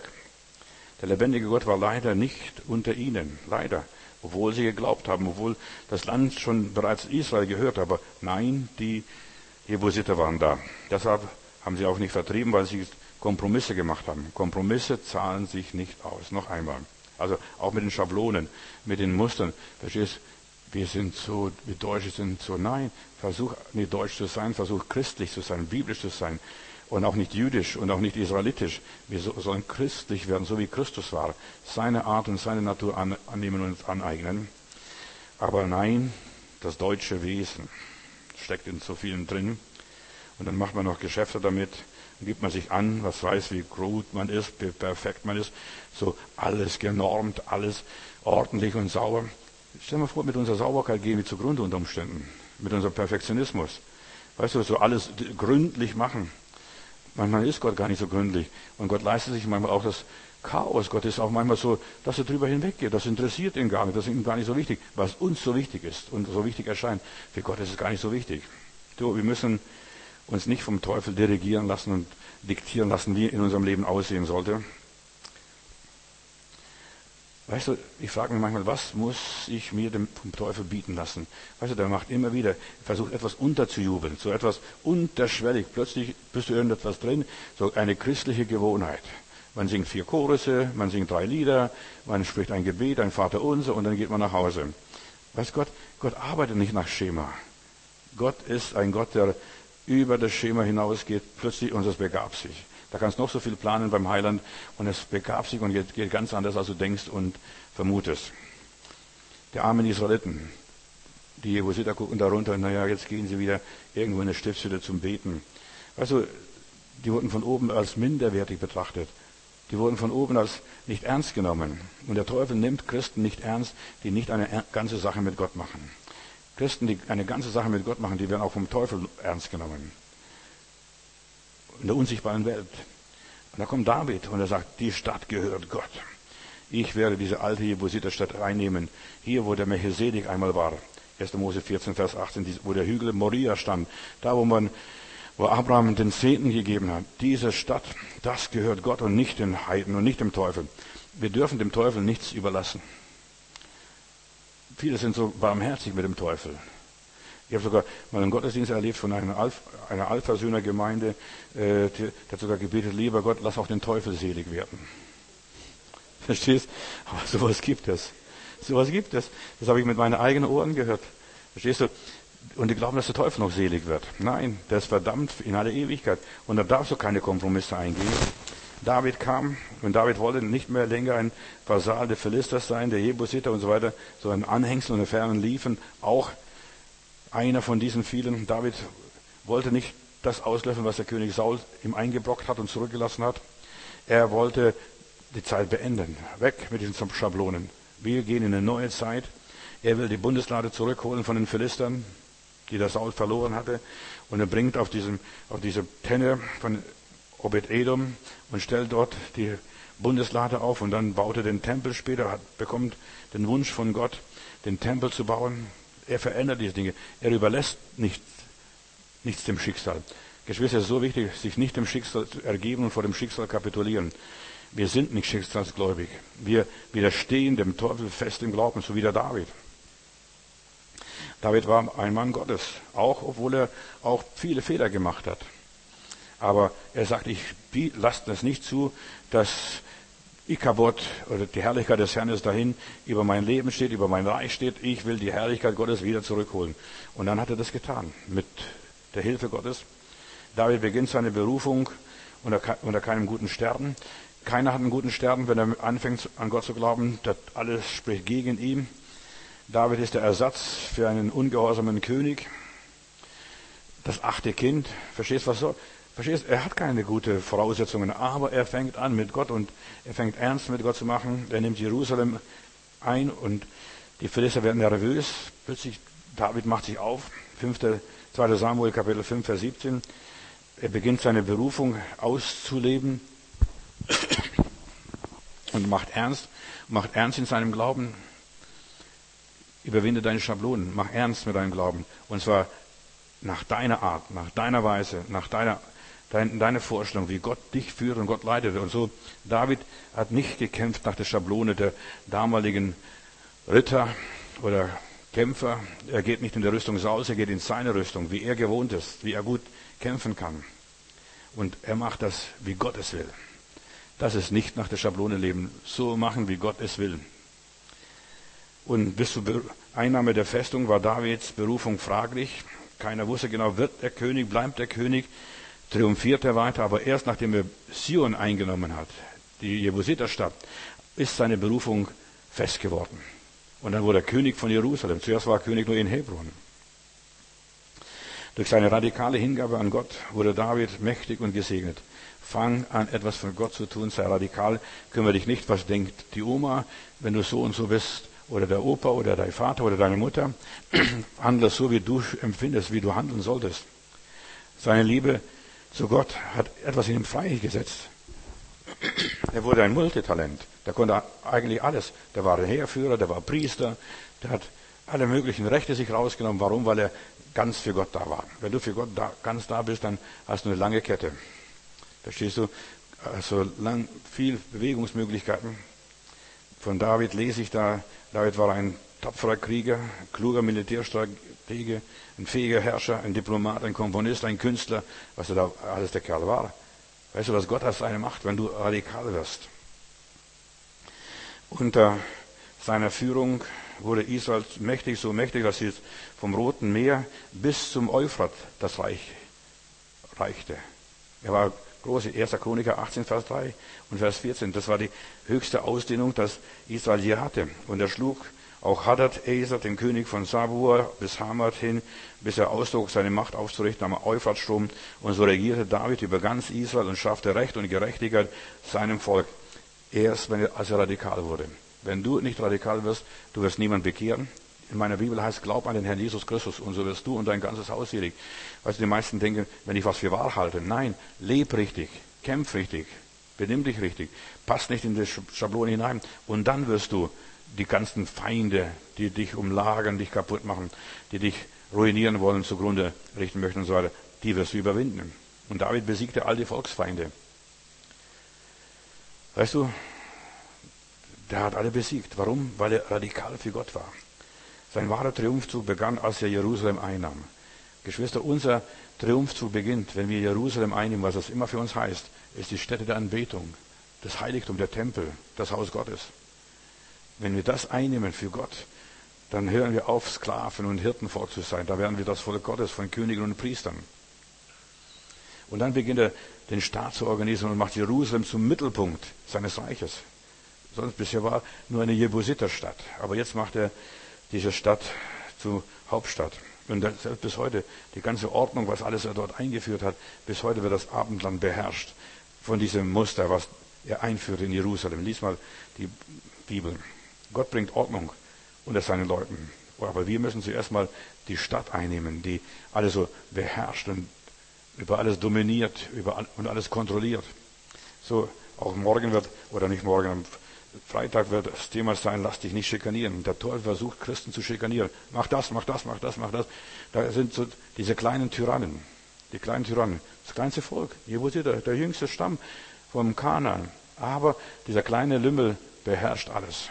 Der lebendige Gott war leider nicht unter ihnen, leider. Obwohl sie geglaubt haben, obwohl das Land schon bereits Israel gehört, aber nein, die Jebusiter waren da. Deshalb haben sie auch nicht vertrieben, weil sie Kompromisse gemacht haben. Kompromisse zahlen sich nicht aus. Noch einmal. Also auch mit den Schablonen, mit den Mustern. Verstehst? Wir sind so, wir Deutsche sind so, nein, versuch nicht deutsch zu sein, versuch christlich zu sein, biblisch zu sein. Und auch nicht jüdisch und auch nicht israelitisch. Wir sollen christlich werden, so wie Christus war. Seine Art und seine Natur annehmen und uns aneignen. Aber nein, das deutsche Wesen steckt in so vielen drin. Und dann macht man noch Geschäfte damit. Dann gibt man sich an, was weiß, wie gut man ist, wie perfekt man ist. So alles genormt, alles ordentlich und sauber. Stell dir mal vor, mit unserer Sauberkeit gehen wir zugrunde unter Umständen. Mit unserem Perfektionismus. Weißt du, so alles gründlich machen. Manchmal ist Gott gar nicht so gründlich. Und Gott leistet sich manchmal auch das Chaos. Gott ist auch manchmal so, dass er drüber hinweggeht. Das interessiert ihn gar nicht. Das ist ihm gar nicht so wichtig. Was uns so wichtig ist und so wichtig erscheint, für Gott ist es gar nicht so wichtig. Du, wir müssen uns nicht vom Teufel dirigieren lassen und diktieren lassen, wie in unserem Leben aussehen sollte. Weißt du, ich frage mich manchmal, was muss ich mir dem, vom Teufel bieten lassen? Weißt du, der macht immer wieder, versucht etwas unterzujubeln, so etwas unterschwellig. Plötzlich bist du irgendetwas drin, so eine christliche Gewohnheit. Man singt vier Chorusse, man singt drei Lieder, man spricht ein Gebet, ein Vaterunser und dann geht man nach Hause. Weißt Gott, Gott arbeitet nicht nach Schema. Gott ist ein Gott, der über das Schema hinausgeht, plötzlich und es begab sich. Da kannst du noch so viel planen beim Heiland und es begab sich und geht, geht ganz anders, als du denkst und vermutest. Die armen Israeliten, die Jebusiter gucken darunter, naja, jetzt gehen sie wieder irgendwo in eine Stiftshütte zum Beten. Also, die wurden von oben als minderwertig betrachtet. Die wurden von oben als nicht ernst genommen. Und der Teufel nimmt Christen nicht ernst, die nicht eine ganze Sache mit Gott machen. Christen, die eine ganze Sache mit Gott machen, die werden auch vom Teufel ernst genommen. In der unsichtbaren Welt. Und da kommt David und er sagt, die Stadt gehört Gott. Ich werde diese alte Jebusiterstadt einnehmen. Hier, wo der Melchisedek einmal war. erster Mose vierzehn, Vers achtzehn, wo der Hügel Moria stand. Da, wo man wo Abraham den Zehnten gegeben hat. Diese Stadt, das gehört Gott und nicht den Heiden und nicht dem Teufel. Wir dürfen dem Teufel nichts überlassen. Viele sind so barmherzig mit dem Teufel. Ich habe sogar mal einen Gottesdienst erlebt von einer, Alf, einer Allversöhner-Gemeinde, äh, die, die hat sogar gebetet, lieber Gott, lass auch den Teufel selig werden. Verstehst? Aber sowas gibt es. Sowas gibt es. Das habe ich mit meinen eigenen Ohren gehört. Verstehst du? Und die glauben, dass der Teufel noch selig wird. Nein, der ist verdammt in alle Ewigkeit. Und da darfst du keine Kompromisse eingehen. David kam und David wollte nicht mehr länger ein Vasall der Philister sein, der Jebusiter und so weiter, sondern Anhängsel und der Fernen liefen. Auch einer von diesen vielen. David wollte nicht das auslöffeln, was der König Saul ihm eingebrockt hat und zurückgelassen hat. Er wollte die Zeit beenden. Weg mit diesen Schablonen. Wir gehen in eine neue Zeit. Er will die Bundeslade zurückholen von den Philistern, die der Saul verloren hatte. Und er bringt auf, diesem, auf diese Tenne von Obed-Edom und stellt dort die Bundeslade auf. Und dann baut er den Tempel später, hat, bekommt den Wunsch von Gott, den Tempel zu bauen. Er verändert diese Dinge. Er überlässt nicht, nichts dem Schicksal. Geschwister, es ist so wichtig, sich nicht dem Schicksal zu ergeben und vor dem Schicksal kapitulieren. Wir sind nicht schicksalsgläubig. Wir widerstehen dem Teufel fest im Glauben, so wie der David. David war ein Mann Gottes, auch obwohl er auch viele Fehler gemacht hat. Aber er sagt, ich lasse es nicht zu, dass Ikabod oder die Herrlichkeit des Herrn ist dahin, über mein Leben steht, über mein Reich steht. Ich will die Herrlichkeit Gottes wieder zurückholen. Und dann hat er das getan, mit der Hilfe Gottes. David beginnt seine Berufung unter, unter keinem guten Sterben. Keiner hat einen guten Sterben, wenn er anfängt an Gott zu glauben. Das alles spricht gegen ihn. David ist der Ersatz für einen ungehorsamen König. Das achte Kind. Verstehst du, was so? Verstehst, er hat keine guten Voraussetzungen, aber er fängt an mit Gott und er fängt ernst mit Gott zu machen. Er nimmt Jerusalem ein und die Philister werden nervös. Plötzlich, David macht sich auf. zweiter Samuel, Kapitel fünf, Vers siebzehn. Er beginnt seine Berufung auszuleben und macht ernst, macht ernst in seinem Glauben. Überwinde deine Schablonen, mach ernst mit deinem Glauben. Und zwar nach deiner Art, nach deiner Weise, nach deiner Deine, deine Vorstellung, wie Gott dich führt und Gott leitete. Und so, David hat nicht gekämpft nach der Schablone der damaligen Ritter oder Kämpfer. Er geht nicht in der Rüstung Sauls, er geht in seine Rüstung, wie er gewohnt ist, wie er gut kämpfen kann. Und er macht das, wie Gott es will. Das ist nicht nach der Schablone leben, so machen, wie Gott es will. Und bis zur Einnahme der Festung war Davids Berufung fraglich. Keiner wusste genau, wird er König, bleibt er König. Triumphiert er weiter, aber erst nachdem er Sion eingenommen hat, die Jebusiterstadt, ist seine Berufung fest geworden. Und dann wurde er König von Jerusalem. Zuerst war er König nur in Hebron. Durch seine radikale Hingabe an Gott wurde David mächtig und gesegnet. Fang an, etwas für Gott zu tun, sei radikal, kümmere dich nicht, was denkt die Oma, wenn du so und so bist, oder der Opa, oder dein Vater, oder deine Mutter. Handle so, wie du empfindest, wie du handeln solltest. Seine Liebe zu Gott hat etwas in ihm freigesetzt. Er wurde ein Multitalent. Der konnte eigentlich alles. Der war der Heerführer, der war Priester, der hat alle möglichen Rechte sich rausgenommen. Warum? Weil er ganz für Gott da war. Wenn du für Gott da, ganz da bist, dann hast du eine lange Kette. Verstehst du? Also lang, viel Bewegungsmöglichkeiten. Von David lese ich da, David war ein tapferer Krieger, kluger Militärstratege, ein fähiger Herrscher, ein Diplomat, ein Komponist, ein Künstler, was er da alles der Kerl war. Weißt du, was Gott aus einem macht, wenn du radikal wirst? Unter seiner Führung wurde Israel mächtig, so mächtig, dass sie vom Roten Meer bis zum Euphrat das Reich reichte. Er war groß, erster Chroniker achtzehn, Vers drei und Vers vierzehn. Das war die höchste Ausdehnung, das Israel je hatte. Und er schlug Auch Hadad Eser, den König von Sabur, bis Hamath hin, bis er auszog, seine Macht aufzurichten am Euphratstrom. Und so regierte David über ganz Israel und schaffte Recht und Gerechtigkeit seinem Volk. Erst, wenn er, als er radikal wurde. Wenn du nicht radikal wirst, du wirst niemand bekehren. In meiner Bibel heißt, glaub an den Herrn Jesus Christus und so wirst du und dein ganzes Haus selig. Weißt du, die meisten denken, wenn ich was für wahr halte. Nein, leb richtig, kämpf richtig, benimm dich richtig, pass nicht in die Schablone hinein. Und dann wirst du die ganzen Feinde, die dich umlagern, dich kaputt machen, die dich ruinieren wollen, zugrunde richten möchten und so weiter, die wirst du überwinden. Und David besiegte all die Volksfeinde. Weißt du, der hat alle besiegt. Warum? Weil er radikal für Gott war. Sein wahrer Triumphzug begann, als er Jerusalem einnahm. Geschwister, unser Triumphzug beginnt, wenn wir Jerusalem einnehmen, was das immer für uns heißt, ist die Stätte der Anbetung, das Heiligtum, der Tempel, das Haus Gottes. Wenn wir das einnehmen für Gott, dann hören wir auf, Sklaven und Hirtenvolk zu sein. Da werden wir das Volk Gottes von Königen und Priestern. Und dann beginnt er, den Staat zu organisieren und macht Jerusalem zum Mittelpunkt seines Reiches. Sonst bisher war nur eine Jebusiterstadt. Aber jetzt macht er diese Stadt zur Hauptstadt. Und das, bis heute, die ganze Ordnung, was alles er dort eingeführt hat, bis heute wird das Abendland beherrscht von diesem Muster, was er einführt in Jerusalem. Lies mal die Bibel. Gott bringt Ordnung unter seinen Leuten. Aber wir müssen zuerst mal die Stadt einnehmen, die alles so beherrscht und über alles dominiert über, und alles kontrolliert. So, auch morgen wird, oder nicht morgen, am Freitag wird das Thema sein, lass dich nicht schikanieren. Der Teufel versucht, Christen zu schikanieren. Mach das, mach das, mach das, mach das. Da sind so diese kleinen Tyrannen, die kleinen Tyrannen, das kleinste Volk, Jebusiter, der jüngste Stamm vom Kanaan. Aber dieser kleine Lümmel beherrscht alles.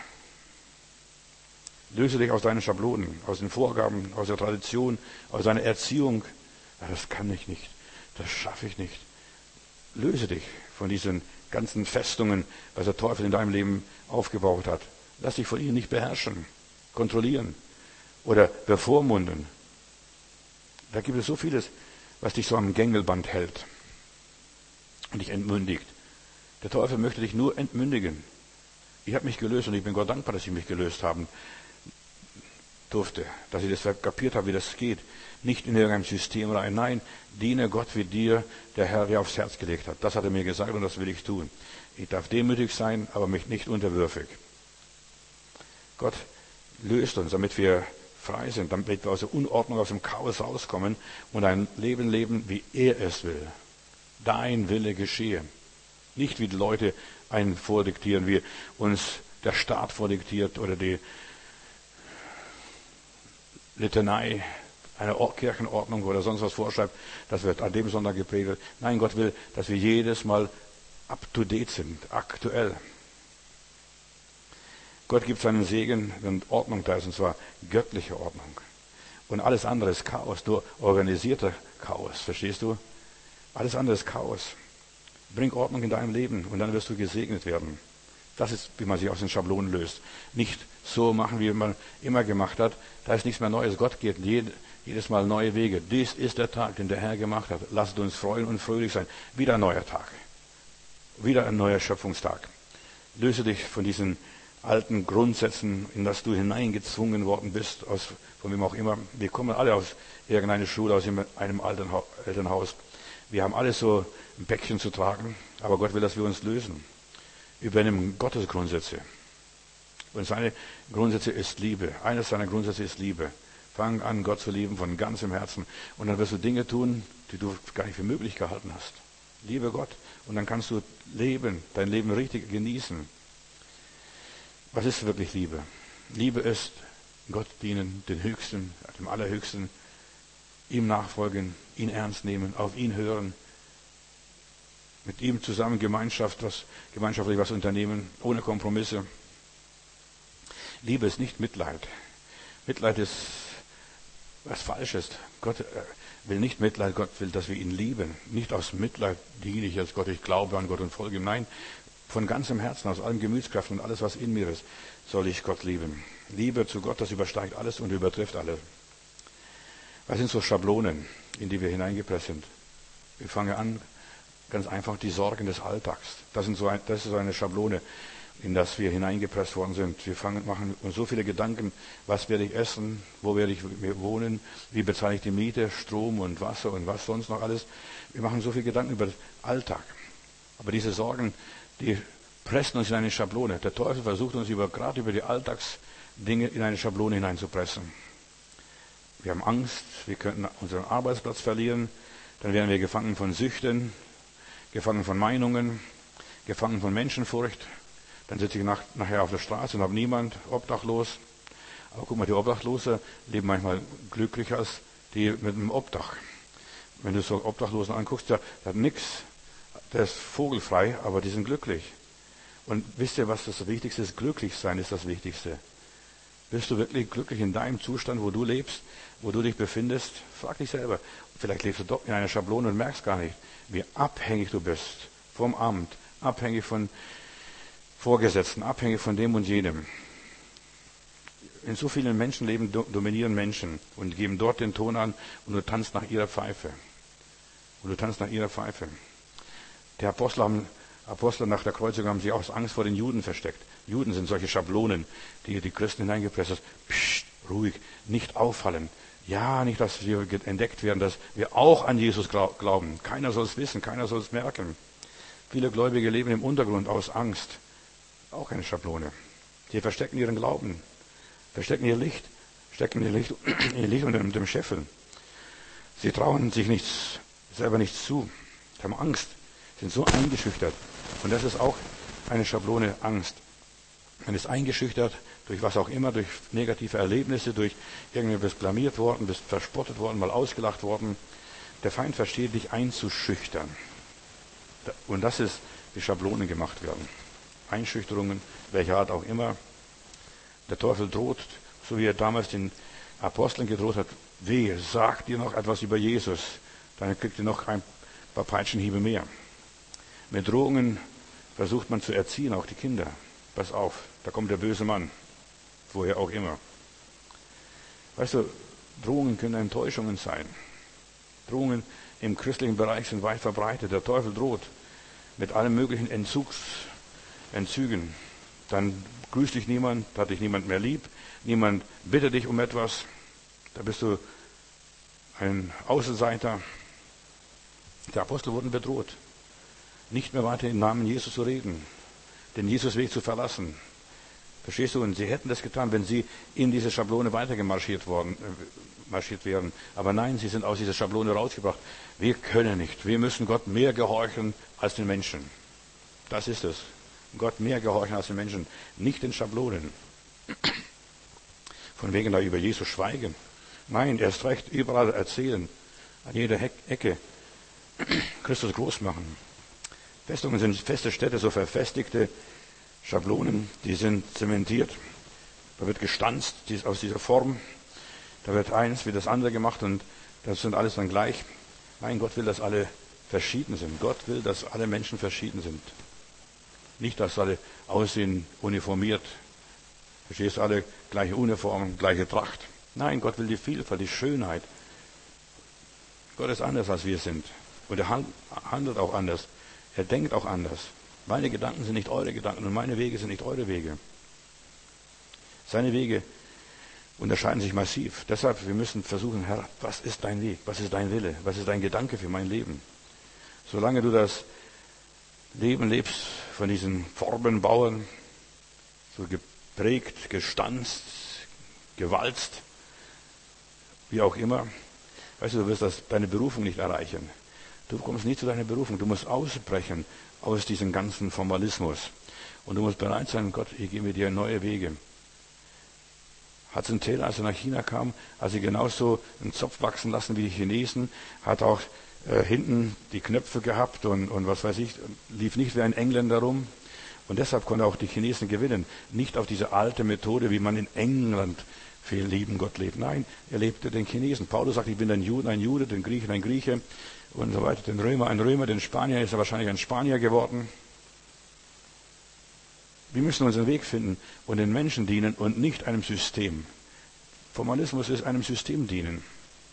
Löse dich aus deinen Schablonen, aus den Vorgaben, aus der Tradition, aus deiner Erziehung. Das kann ich nicht, das schaffe ich nicht. Löse dich von diesen ganzen Festungen, was der Teufel in deinem Leben aufgebaut hat. Lass dich von ihnen nicht beherrschen, kontrollieren oder bevormunden. Da gibt es so vieles, was dich so am Gängelband hält und dich entmündigt. Der Teufel möchte dich nur entmündigen. Ich habe mich gelöst und ich bin Gott dankbar, dass ich mich gelöst haben durfte, dass ich das kapiert habe, wie das geht. Nicht in irgendeinem System rein. Nein, diene Gott, wie dir der Herr dir aufs Herz gelegt hat. Das hat er mir gesagt und das will ich tun. Ich darf demütig sein, aber mich nicht unterwürfig. Gott löst uns, damit wir frei sind, damit wir aus der Unordnung, aus dem Chaos rauskommen und ein Leben leben, wie er es will. Dein Wille geschehe. Nicht wie die Leute einen vordiktieren, wie uns der Staat vordiktiert oder die Litanei einer Kirchenordnung oder sonst was vorschreibt, das wird an dem Sonntag gepredigt. Nein, Gott will, dass wir jedes Mal up to date sind, aktuell. Gott gibt seinen Segen, wenn Ordnung da ist, und zwar göttliche Ordnung. Und alles andere ist Chaos, nur organisierter Chaos, verstehst du? Alles andere ist Chaos. Bring Ordnung in deinem Leben und dann wirst du gesegnet werden. Das ist, wie man sich aus den Schablonen löst. Nicht so machen, wie man immer gemacht hat. Da ist nichts mehr Neues. Gott geht jedes Mal neue Wege. Dies ist der Tag, den der Herr gemacht hat. Lasst uns freuen und fröhlich sein. Wieder ein neuer Tag. Wieder ein neuer Schöpfungstag. Löse dich von diesen alten Grundsätzen, in das du hineingezwungen worden bist, aus, von wem auch immer. Wir kommen alle aus irgendeiner Schule, aus einem Elternhaus. Wir haben alles so ein Päckchen zu tragen, aber Gott will, dass wir uns lösen. Übernehmen Gottes Grundsätze. Und seine Grundsätze ist Liebe. Eines seiner Grundsätze ist Liebe. Fang an, Gott zu lieben von ganzem Herzen. Und dann wirst du Dinge tun, die du gar nicht für möglich gehalten hast. Liebe Gott. Und dann kannst du leben, dein Leben richtig genießen. Was ist wirklich Liebe? Liebe ist Gott dienen, den Höchsten, dem Allerhöchsten, ihm nachfolgen, ihn ernst nehmen, auf ihn hören, mit ihm zusammen Gemeinschaft, was, gemeinschaftlich was unternehmen, ohne Kompromisse. Liebe ist nicht Mitleid. Mitleid ist was Falsches. Gott will nicht Mitleid, Gott will, dass wir ihn lieben. Nicht aus Mitleid diene ich als Gott, ich glaube an Gott und folge ihm. Nein, von ganzem Herzen, aus allem Gemütskraft und alles, was in mir ist, soll ich Gott lieben. Liebe zu Gott, das übersteigt alles und übertrifft alles. Was sind so Schablonen, in die wir hineingepresst sind? Ich fange an, ganz einfach die Sorgen des Alltags. Das, sind so ein, das ist so eine Schablone. in das wir hineingepresst worden sind. Wir fangen, machen uns so viele Gedanken, was werde ich essen, wo werde ich wohnen, wie bezahle ich die Miete, Strom und Wasser und was sonst noch alles. Wir machen so viele Gedanken über den Alltag. Aber diese Sorgen, die pressen uns in eine Schablone. Der Teufel versucht uns über, gerade über die Alltagsdinge in eine Schablone hineinzupressen. Wir haben Angst, wir könnten unseren Arbeitsplatz verlieren, dann werden wir gefangen von Süchten, gefangen von Meinungen, gefangen von Menschenfurcht. Dann sitze ich nach, nachher auf der Straße und habe niemand, obdachlos. Aber guck mal, die Obdachlose leben manchmal glücklicher als die mit einem Obdach. Wenn du so Obdachlosen anguckst, der, der hat nichts, der ist vogelfrei, aber die sind glücklich. Und wisst ihr, was das Wichtigste ist? Glücklich sein ist das Wichtigste. Bist du wirklich glücklich in deinem Zustand, wo du lebst, wo du dich befindest? Frag dich selber. Vielleicht lebst du doch in einer Schablone und merkst gar nicht, wie abhängig du bist vom Amt, abhängig von Vorgesetzten, abhängig von dem und jenem. In so vielen Menschenleben dominieren Menschen und geben dort den Ton an und du tanzt nach ihrer Pfeife. Und du tanzt nach ihrer Pfeife. Die Apostel, haben, Apostel nach der Kreuzigung haben sich aus Angst vor den Juden versteckt. Juden sind solche Schablonen, die die Christen hineingepresst haben. Psst, ruhig, nicht auffallen. Ja, nicht, dass wir entdeckt werden, dass wir auch an Jesus glauben. Keiner soll es wissen, keiner soll es merken. Viele Gläubige leben im Untergrund aus Angst. Auch eine Schablone. Sie verstecken ihren Glauben, verstecken ihr Licht, stecken ihr Licht, ihr Licht unter dem Scheffel. Sie trauen sich nichts, selber nichts zu, haben Angst, sind so eingeschüchtert. Und das ist auch eine Schablone Angst. Man ist eingeschüchtert durch was auch immer, durch negative Erlebnisse, durch irgendwie bist blamiert worden, bist verspottet worden, mal ausgelacht worden. Der Feind versteht dich einzuschüchtern. Und das ist, wie Schablonen gemacht werden. Einschüchterungen, welcher Art auch immer. Der Teufel droht, so wie er damals den Aposteln gedroht hat, wehe, sagt ihr noch etwas über Jesus, dann kriegt ihr noch ein paar Peitschenhiebe mehr. Mit Drohungen versucht man zu erziehen, auch die Kinder. Pass auf, da kommt der böse Mann, woher auch immer. Weißt du, Drohungen können Enttäuschungen sein. Drohungen im christlichen Bereich sind weit verbreitet. Der Teufel droht mit allen möglichen Entzugs Entzügen, dann grüßt dich niemand, hat dich niemand mehr lieb, niemand bittet dich um etwas, da bist du ein Außenseiter. Die Apostel wurden bedroht, nicht mehr weiter im Namen Jesus zu reden, den Jesusweg zu verlassen. Verstehst du? Und sie hätten das getan, wenn sie in diese Schablone weitergemarschiert worden, äh, marschiert wären. Aber nein, sie sind aus dieser Schablone rausgebracht. Wir können nicht, wir müssen Gott mehr gehorchen als den Menschen. Das ist es. Gott mehr gehorchen als den Menschen, nicht den Schablonen. Von wegen da über Jesus schweigen. Nein, erst recht überall erzählen, an jeder Ecke Christus groß machen. Festungen sind feste Städte, so verfestigte Schablonen, die sind zementiert. Da wird gestanzt aus dieser Form. Da wird eins wie das andere gemacht und das sind alles dann gleich. Nein, Gott will, dass alle verschieden sind. Gott will, dass alle Menschen verschieden sind. Nicht, dass alle aussehen uniformiert. Verstehst du, alle gleiche Uniform, gleiche Tracht. Nein, Gott will die Vielfalt, die Schönheit. Gott ist anders, als wir sind. Und er handelt auch anders. Er denkt auch anders. Meine Gedanken sind nicht eure Gedanken und meine Wege sind nicht eure Wege. Seine Wege unterscheiden sich massiv. Deshalb, wir müssen versuchen, Herr, was ist dein Weg? Was ist dein Wille? Was ist dein Gedanke für mein Leben? Solange du das Leben lebst von diesen Formenbauern, so geprägt, gestanzt, gewalzt, wie auch immer, weißt du, du wirst das, deine Berufung nicht erreichen. Du kommst nie zu deiner Berufung. Du musst ausbrechen aus diesem ganzen Formalismus. Und du musst bereit sein, Gott, ich gebe dir neue Wege. Hudson Taylor, als er nach China kam, hat sie genauso einen Zopf wachsen lassen wie die Chinesen, hat auch äh, hinten die Knöpfe gehabt und, und was weiß ich, lief nicht wie ein Engländer rum. Und deshalb konnte auch die Chinesen gewinnen. Nicht auf diese alte Methode, wie man in England viel lieben Gott lebt. Nein, er lebte den Chinesen. Paulus sagt, ich bin ein Jude, ein Jude, den Griechen ein Grieche und so weiter. Den Römer ein Römer, den Spanier ist er wahrscheinlich ein Spanier geworden. Wir müssen unseren Weg finden und den Menschen dienen und nicht einem System. Formalismus ist einem System dienen.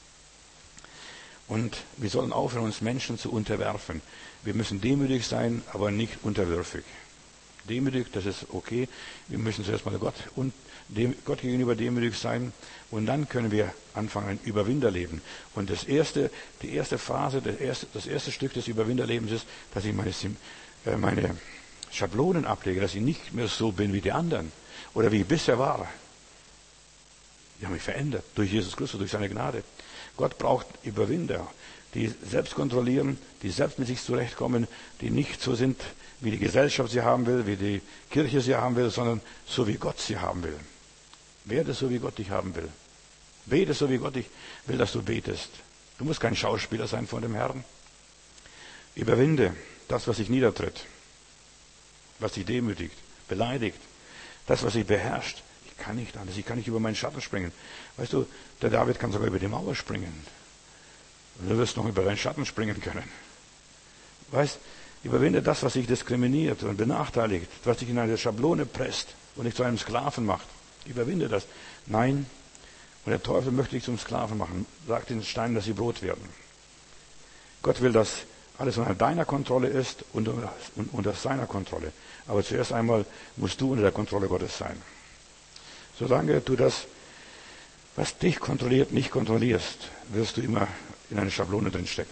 Und wir sollen aufhören, uns Menschen zu unterwerfen. Wir müssen demütig sein, aber nicht unterwürfig. demütig, das ist okay. Wir müssen zuerst mal Gott und dem, Gott gegenüber demütig sein. Und dann können wir anfangen, ein Überwinderleben. Und das erste, die erste Phase, das erste, das erste Stück des Überwinderlebens ist, dass ich meine, äh, meine Schablonen ablege, dass ich nicht mehr so bin wie die anderen. Oder wie ich bisher war. Die haben mich verändert. Durch Jesus Christus, durch seine Gnade. Gott braucht Überwinder, die selbst kontrollieren, die selbst mit sich zurechtkommen, die nicht so sind, wie die Gesellschaft sie haben will, wie die Kirche sie haben will, sondern so wie Gott sie haben will. Werde so, wie Gott dich haben will. Bete so, wie Gott dich will, dass du betest. Du musst kein Schauspieler sein vor dem Herrn. Überwinde das, was dich niedertritt, was dich demütigt, beleidigt, das, was dich beherrscht. Ich kann nicht anders, ich kann nicht über meinen Schatten springen. Weißt du, der David kann sogar über die Mauer springen. Und du wirst noch über deinen Schatten springen können. Weißt, überwinde das, was dich diskriminiert und benachteiligt, was dich in eine Schablone presst und dich zu einem Sklaven macht. Überwinde das. Nein, und der Teufel möchte dich zum Sklaven machen. Sag den Steinen, dass sie Brot werden. Gott will, dass alles unter deiner Kontrolle ist und unter seiner Kontrolle. Aber zuerst einmal musst du unter der Kontrolle Gottes sein. Solange du das, was dich kontrolliert, nicht kontrollierst, wirst du immer in eine Schablone drinstecken.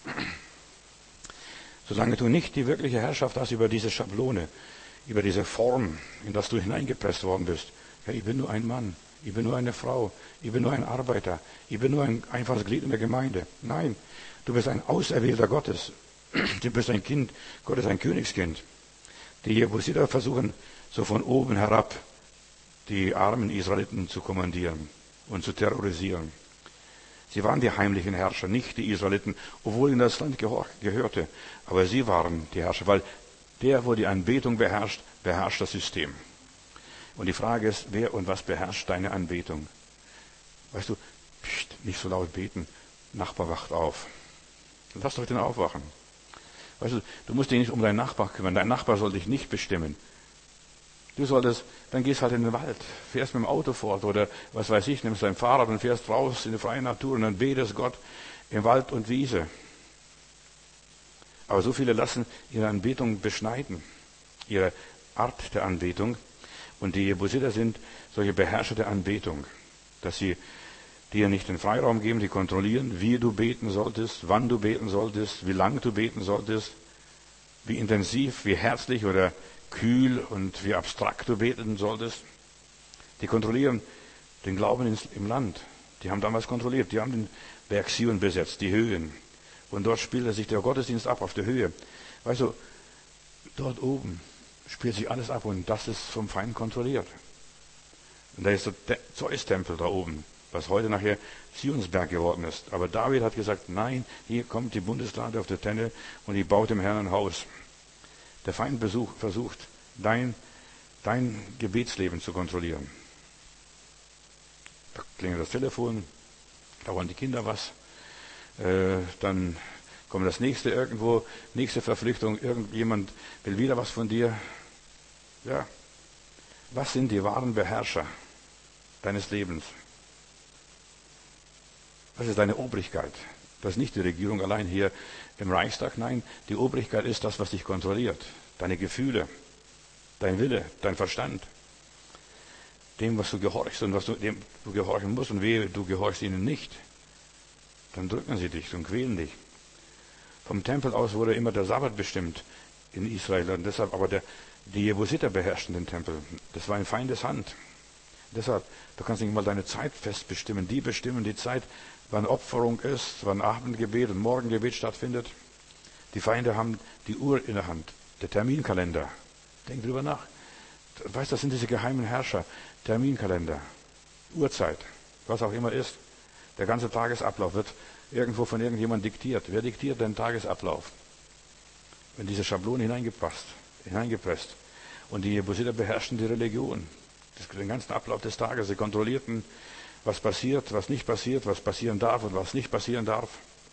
Solange du nicht die wirkliche Herrschaft hast über diese Schablone, über diese Form, in das du hineingepresst worden bist. Ja, ich bin nur ein Mann, ich bin nur eine Frau, ich bin nur ein Arbeiter, ich bin nur ein einfaches Glied in der Gemeinde. Nein, du bist ein Auserwählter Gottes. Du bist ein Kind, Gott ist ein Königskind. Die Jebusiter versuchen, so von oben herab die armen Israeliten zu kommandieren und zu terrorisieren. Sie waren die heimlichen Herrscher, nicht die Israeliten, obwohl ihnen das Land gehörte. Aber sie waren die Herrscher, weil der, wo die Anbetung beherrscht, beherrscht das System. Und die Frage ist, wer und was beherrscht deine Anbetung? Weißt du, pst, nicht so laut beten, Nachbar wacht auf. Lass doch den aufwachen. Weißt du, du musst dich nicht um deinen Nachbar kümmern. Dein Nachbar soll dich nicht bestimmen. Du solltest, dann gehst halt in den Wald, fährst mit dem Auto fort oder was weiß ich, nimmst dein Fahrrad und fährst raus in die freie Natur und dann betest Gott im Wald und Wiese. Aber so viele lassen ihre Anbetung beschneiden, ihre Art der Anbetung. Und die Jebusiter sind solche Beherrscher der Anbetung, dass sie dir nicht den Freiraum geben, die kontrollieren, wie du beten solltest, wann du beten solltest, wie lange du beten solltest, wie intensiv, wie herzlich oder kühl und wie abstrakt du beten solltest. Die kontrollieren den Glauben im Land. Die haben damals kontrolliert. Die haben den Berg Sion besetzt, die Höhen. Und dort spielte sich der Gottesdienst ab auf der Höhe. Weißt du, dort oben spielt sich alles ab und das ist vom Feind kontrolliert. Und da ist der Zeus-Tempel da oben, was heute nachher Sionsberg geworden ist. Aber David hat gesagt, nein, hier kommt die Bundeslade auf der Tenne und ich baue dem Herrn ein Haus. Der Feind besuch, versucht, dein, dein Gebetsleben zu kontrollieren. Da klingelt das Telefon, da wollen die Kinder was, äh, dann kommt das nächste irgendwo, nächste Verpflichtung, irgendjemand will wieder was von dir. Ja, was sind die wahren Beherrscher deines Lebens? Was ist deine Obrigkeit? Das ist nicht die Regierung allein hier im Reichstag, nein, die Obrigkeit ist das, was dich kontrolliert. Deine Gefühle, dein Wille, dein Verstand. Dem, was du gehorchst und was du, dem du gehorchen musst und wehe, du gehorchst ihnen nicht. Dann drücken sie dich und quälen dich. Vom Tempel aus wurde immer der Sabbat bestimmt in Israel. Und deshalb, aber der, die Jebusiter beherrschten den Tempel. Das war in Feindes Hand. Deshalb, du kannst nicht mal deine Zeit fest bestimmen. Die bestimmen die Zeit, wann Opferung ist, wann Abendgebet und Morgengebet stattfindet. Die Feinde haben die Uhr in der Hand, der Terminkalender. Denk drüber nach. Weißt du, das sind diese geheimen Herrscher. Terminkalender, Uhrzeit, was auch immer ist. Der ganze Tagesablauf wird irgendwo von irgendjemandem diktiert. Wer diktiert den Tagesablauf? In diese Schablone hineingepasst, hineingepresst. Und die Jebusiter beherrschten die Religion. Den ganzen Ablauf des Tages. Sie kontrollierten, was passiert, was nicht passiert, was passieren darf und was nicht passieren darf.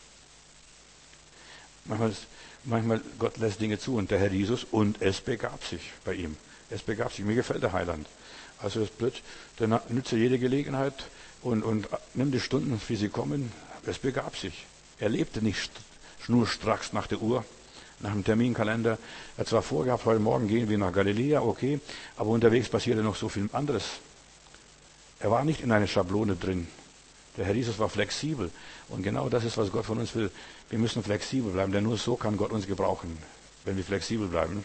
Manchmal, manchmal Gott lässt Dinge zu und der Herr Jesus, und es begab sich bei ihm. Es begab sich. Mir gefällt der Heiland. Also es blöd, der nütze jede Gelegenheit und, und nimmt die Stunden, wie sie kommen. Es begab sich. Er lebte nicht schnurstracks nach der Uhr. nach dem Terminkalender. Er hat zwar vorgehabt, heute Morgen gehen wir nach Galiläa, okay, aber unterwegs passierte noch so viel anderes. Er war nicht in einer Schablone drin. Der Herr Jesus war flexibel. Und genau das ist, was Gott von uns will. Wir müssen flexibel bleiben, denn nur so kann Gott uns gebrauchen, wenn wir flexibel bleiben.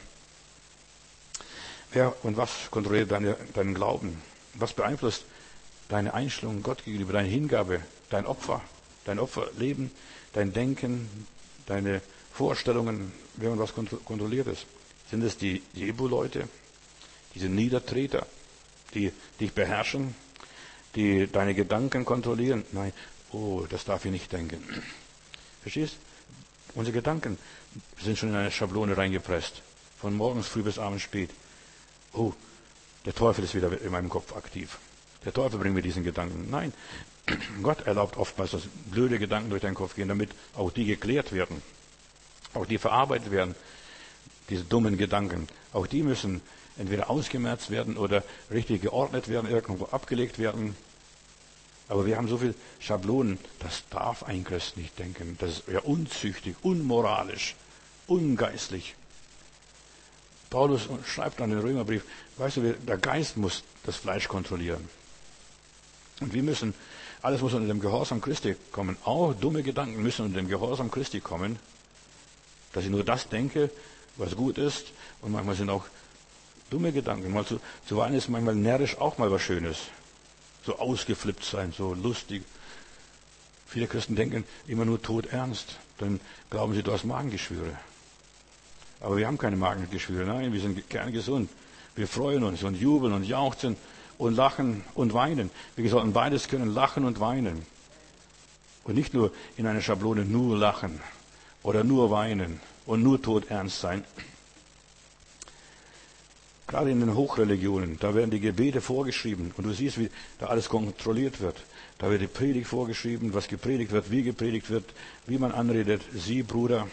Wer und was kontrolliert deine, deinen Glauben? Was beeinflusst deine Einstellung Gott gegenüber, deine Hingabe, dein Opfer, dein Opferleben, dein Denken, deine Vorstellungen, wer und was kontrolliert ist? Sind es die Jebu-Leute, diese Niedertreter, die dich beherrschen, die deine Gedanken kontrollieren? Nein, oh, das darf ich nicht denken. Verstehst? Unsere Gedanken sind schon in eine Schablone reingepresst. Von morgens früh bis abends spät. Oh, der Teufel ist wieder in meinem Kopf aktiv. Der Teufel bringt mir diesen Gedanken. Nein, Gott erlaubt oftmals, dass blöde Gedanken durch deinen Kopf gehen, damit auch die geklärt werden. Auch die verarbeitet werden. Diese dummen Gedanken. Auch die müssen entweder ausgemerzt werden oder richtig geordnet werden, irgendwo abgelegt werden. Aber wir haben so viele Schablonen, das darf ein Christ nicht denken. Das ist ja unzüchtig, unmoralisch, ungeistlich. Paulus schreibt an den Römerbrief, weißt du, der Geist muss das Fleisch kontrollieren. Und wir müssen, alles muss unter dem Gehorsam Christi kommen. Auch dumme Gedanken müssen unter dem Gehorsam Christi kommen, dass ich nur das denke, was gut ist. Und manchmal sind auch dumme Gedanken. Mal zu, zu weinen ist manchmal närrisch auch mal was Schönes. So ausgeflippt sein, so lustig. Viele Christen denken immer nur todernst. Dann glauben sie, du hast Magengeschwüre. Aber wir haben keine Magengeschwüre. Nein, wir sind kerngesund. Wir freuen uns und jubeln und jauchzen und lachen und weinen. Wir sollten beides können, lachen und weinen. Und nicht nur in einer Schablone nur lachen oder nur weinen und nur todernst sein. Gerade in den Hochreligionen, da werden die Gebete vorgeschrieben und du siehst, wie da alles kontrolliert wird. Da wird die Predigt vorgeschrieben, was gepredigt wird, wie gepredigt wird, wie man anredet. Sie, Bruder.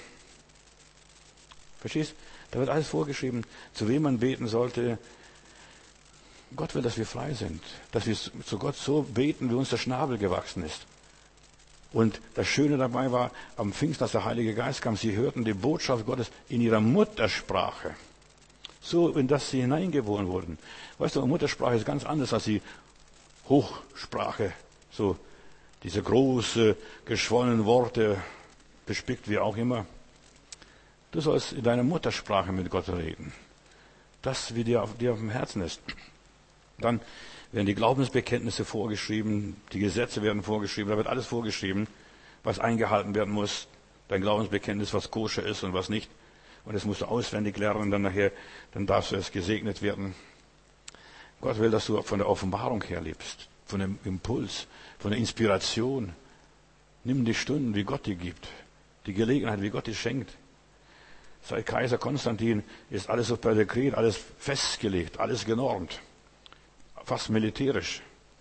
Verstehst? Da wird alles vorgeschrieben, zu wem man beten sollte. Gott will, dass wir frei sind, dass wir zu Gott so beten, wie uns der Schnabel gewachsen ist. Und das Schöne dabei war, am Pfingsten, als der Heilige Geist kam, sie hörten die Botschaft Gottes in ihrer Muttersprache. So, in das sie hineingeboren wurden. Weißt du, Muttersprache ist ganz anders als die Hochsprache. So, diese große, geschwollenen Worte, bespickt wie auch immer. Du sollst in deiner Muttersprache mit Gott reden. Das, wie dir auf, dir auf dem Herzen ist. Dann werden die Glaubensbekenntnisse vorgeschrieben, die Gesetze werden vorgeschrieben, da wird alles vorgeschrieben, was eingehalten werden muss. Dein Glaubensbekenntnis, was koscher ist und was nicht. Und das musst du auswendig lernen, dann nachher, dann darfst du es gesegnet werden. Gott will, dass du von der Offenbarung her lebst, von dem Impuls, von der Inspiration. Nimm die Stunden, wie Gott dir gibt, die Gelegenheit, wie Gott dir schenkt. Seit Kaiser Konstantin ist alles auf per Dekret, alles festgelegt, alles genormt, fast militärisch.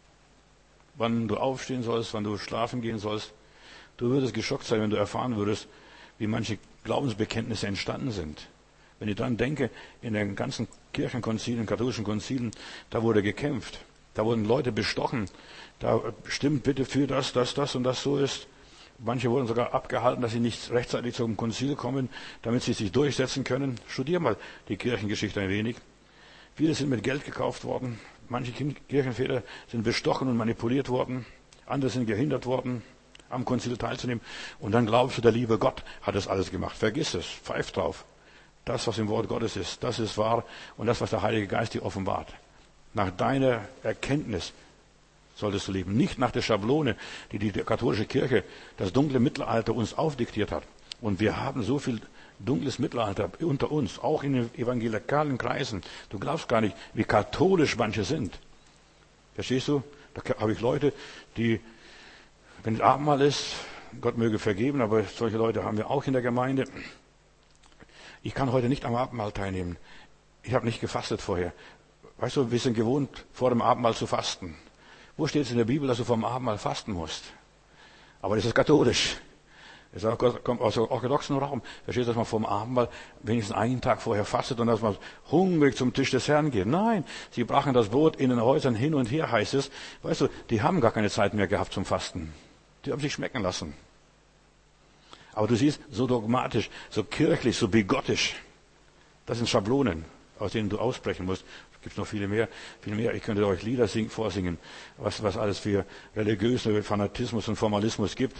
Wann du aufstehen sollst, wann du schlafen gehen sollst. Du würdest geschockt sein, wenn du erfahren würdest, wie manche Glaubensbekenntnisse entstanden sind. Wenn ich dran denke, in den ganzen Kirchenkonzilien, katholischen Konzilien, da wurde gekämpft. Da wurden Leute bestochen. Da stimmt bitte für das, das, das und das so ist. Manche wurden sogar abgehalten, dass sie nicht rechtzeitig zum Konzil kommen, damit sie sich durchsetzen können. Studier mal die Kirchengeschichte ein wenig. Viele sind mit Geld gekauft worden. Manche Kirchenväter sind bestochen und manipuliert worden. Andere sind gehindert worden, am Konzil teilzunehmen. Und dann glaubst du, der liebe Gott hat das alles gemacht. Vergiss es, pfeif drauf. Das, was im Wort Gottes ist, das ist wahr. Und das, was der Heilige Geist dir offenbart. Nach deiner Erkenntnis solltest du leben. Nicht nach der Schablone, die die katholische Kirche, das dunkle Mittelalter uns aufdiktiert hat. Und wir haben so viel dunkles Mittelalter unter uns, auch in den evangelikalen Kreisen. Du glaubst gar nicht, wie katholisch manche sind. Verstehst du? Da habe ich Leute, die, wenn es Abendmahl ist, Gott möge vergeben, aber solche Leute haben wir auch in der Gemeinde. Ich kann heute nicht am Abendmahl teilnehmen. Ich habe nicht gefastet vorher. Weißt du, wir sind gewohnt, vor dem Abendmahl zu fasten. Wo steht es in der Bibel, dass du vor dem Abendmahl fasten musst? Aber das ist katholisch. Es kommt aus dem orthodoxen Raum. Verstehst du, dass man vor dem Abendmahl wenigstens einen Tag vorher fastet und dass man hungrig zum Tisch des Herrn geht? Nein, sie brachen das Brot in den Häusern hin und her, heißt es. Weißt du, die haben gar keine Zeit mehr gehabt zum Fasten. Die haben sich schmecken lassen. Aber du siehst, so dogmatisch, so kirchlich, so bigottisch. Das sind Schablonen, aus denen du ausbrechen musst. Es gibt noch viele mehr, viel mehr. Ich könnte euch Lieder singen, vorsingen, was, was alles für religiösen Fanatismus und Formalismus gibt.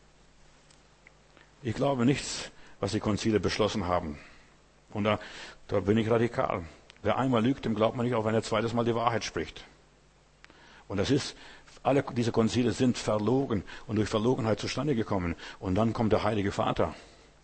Ich glaube nichts, was die Konzile beschlossen haben. Und da, da bin ich radikal. Wer einmal lügt, dem glaubt man nicht, auch wenn er zweites Mal die Wahrheit spricht. Und das ist, alle diese Konzile sind verlogen und durch Verlogenheit zustande gekommen. Und dann kommt der Heilige Vater,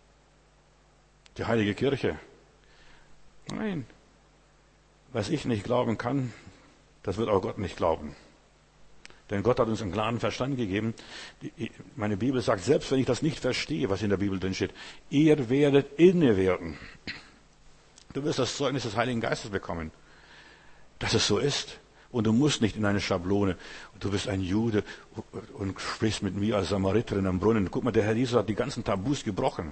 die Heilige Kirche. Nein, was ich nicht glauben kann, das wird auch Gott nicht glauben. Denn Gott hat uns einen klaren Verstand gegeben. Meine Bibel sagt, selbst wenn ich das nicht verstehe, was in der Bibel drin steht, ihr werdet inne werden. Du wirst das Zeugnis des Heiligen Geistes bekommen, dass es so ist. Und du musst nicht in eine Schablone. Du bist ein Jude und sprichst mit mir als Samariterin am Brunnen. Guck mal, der Herr Jesus hat die ganzen Tabus gebrochen.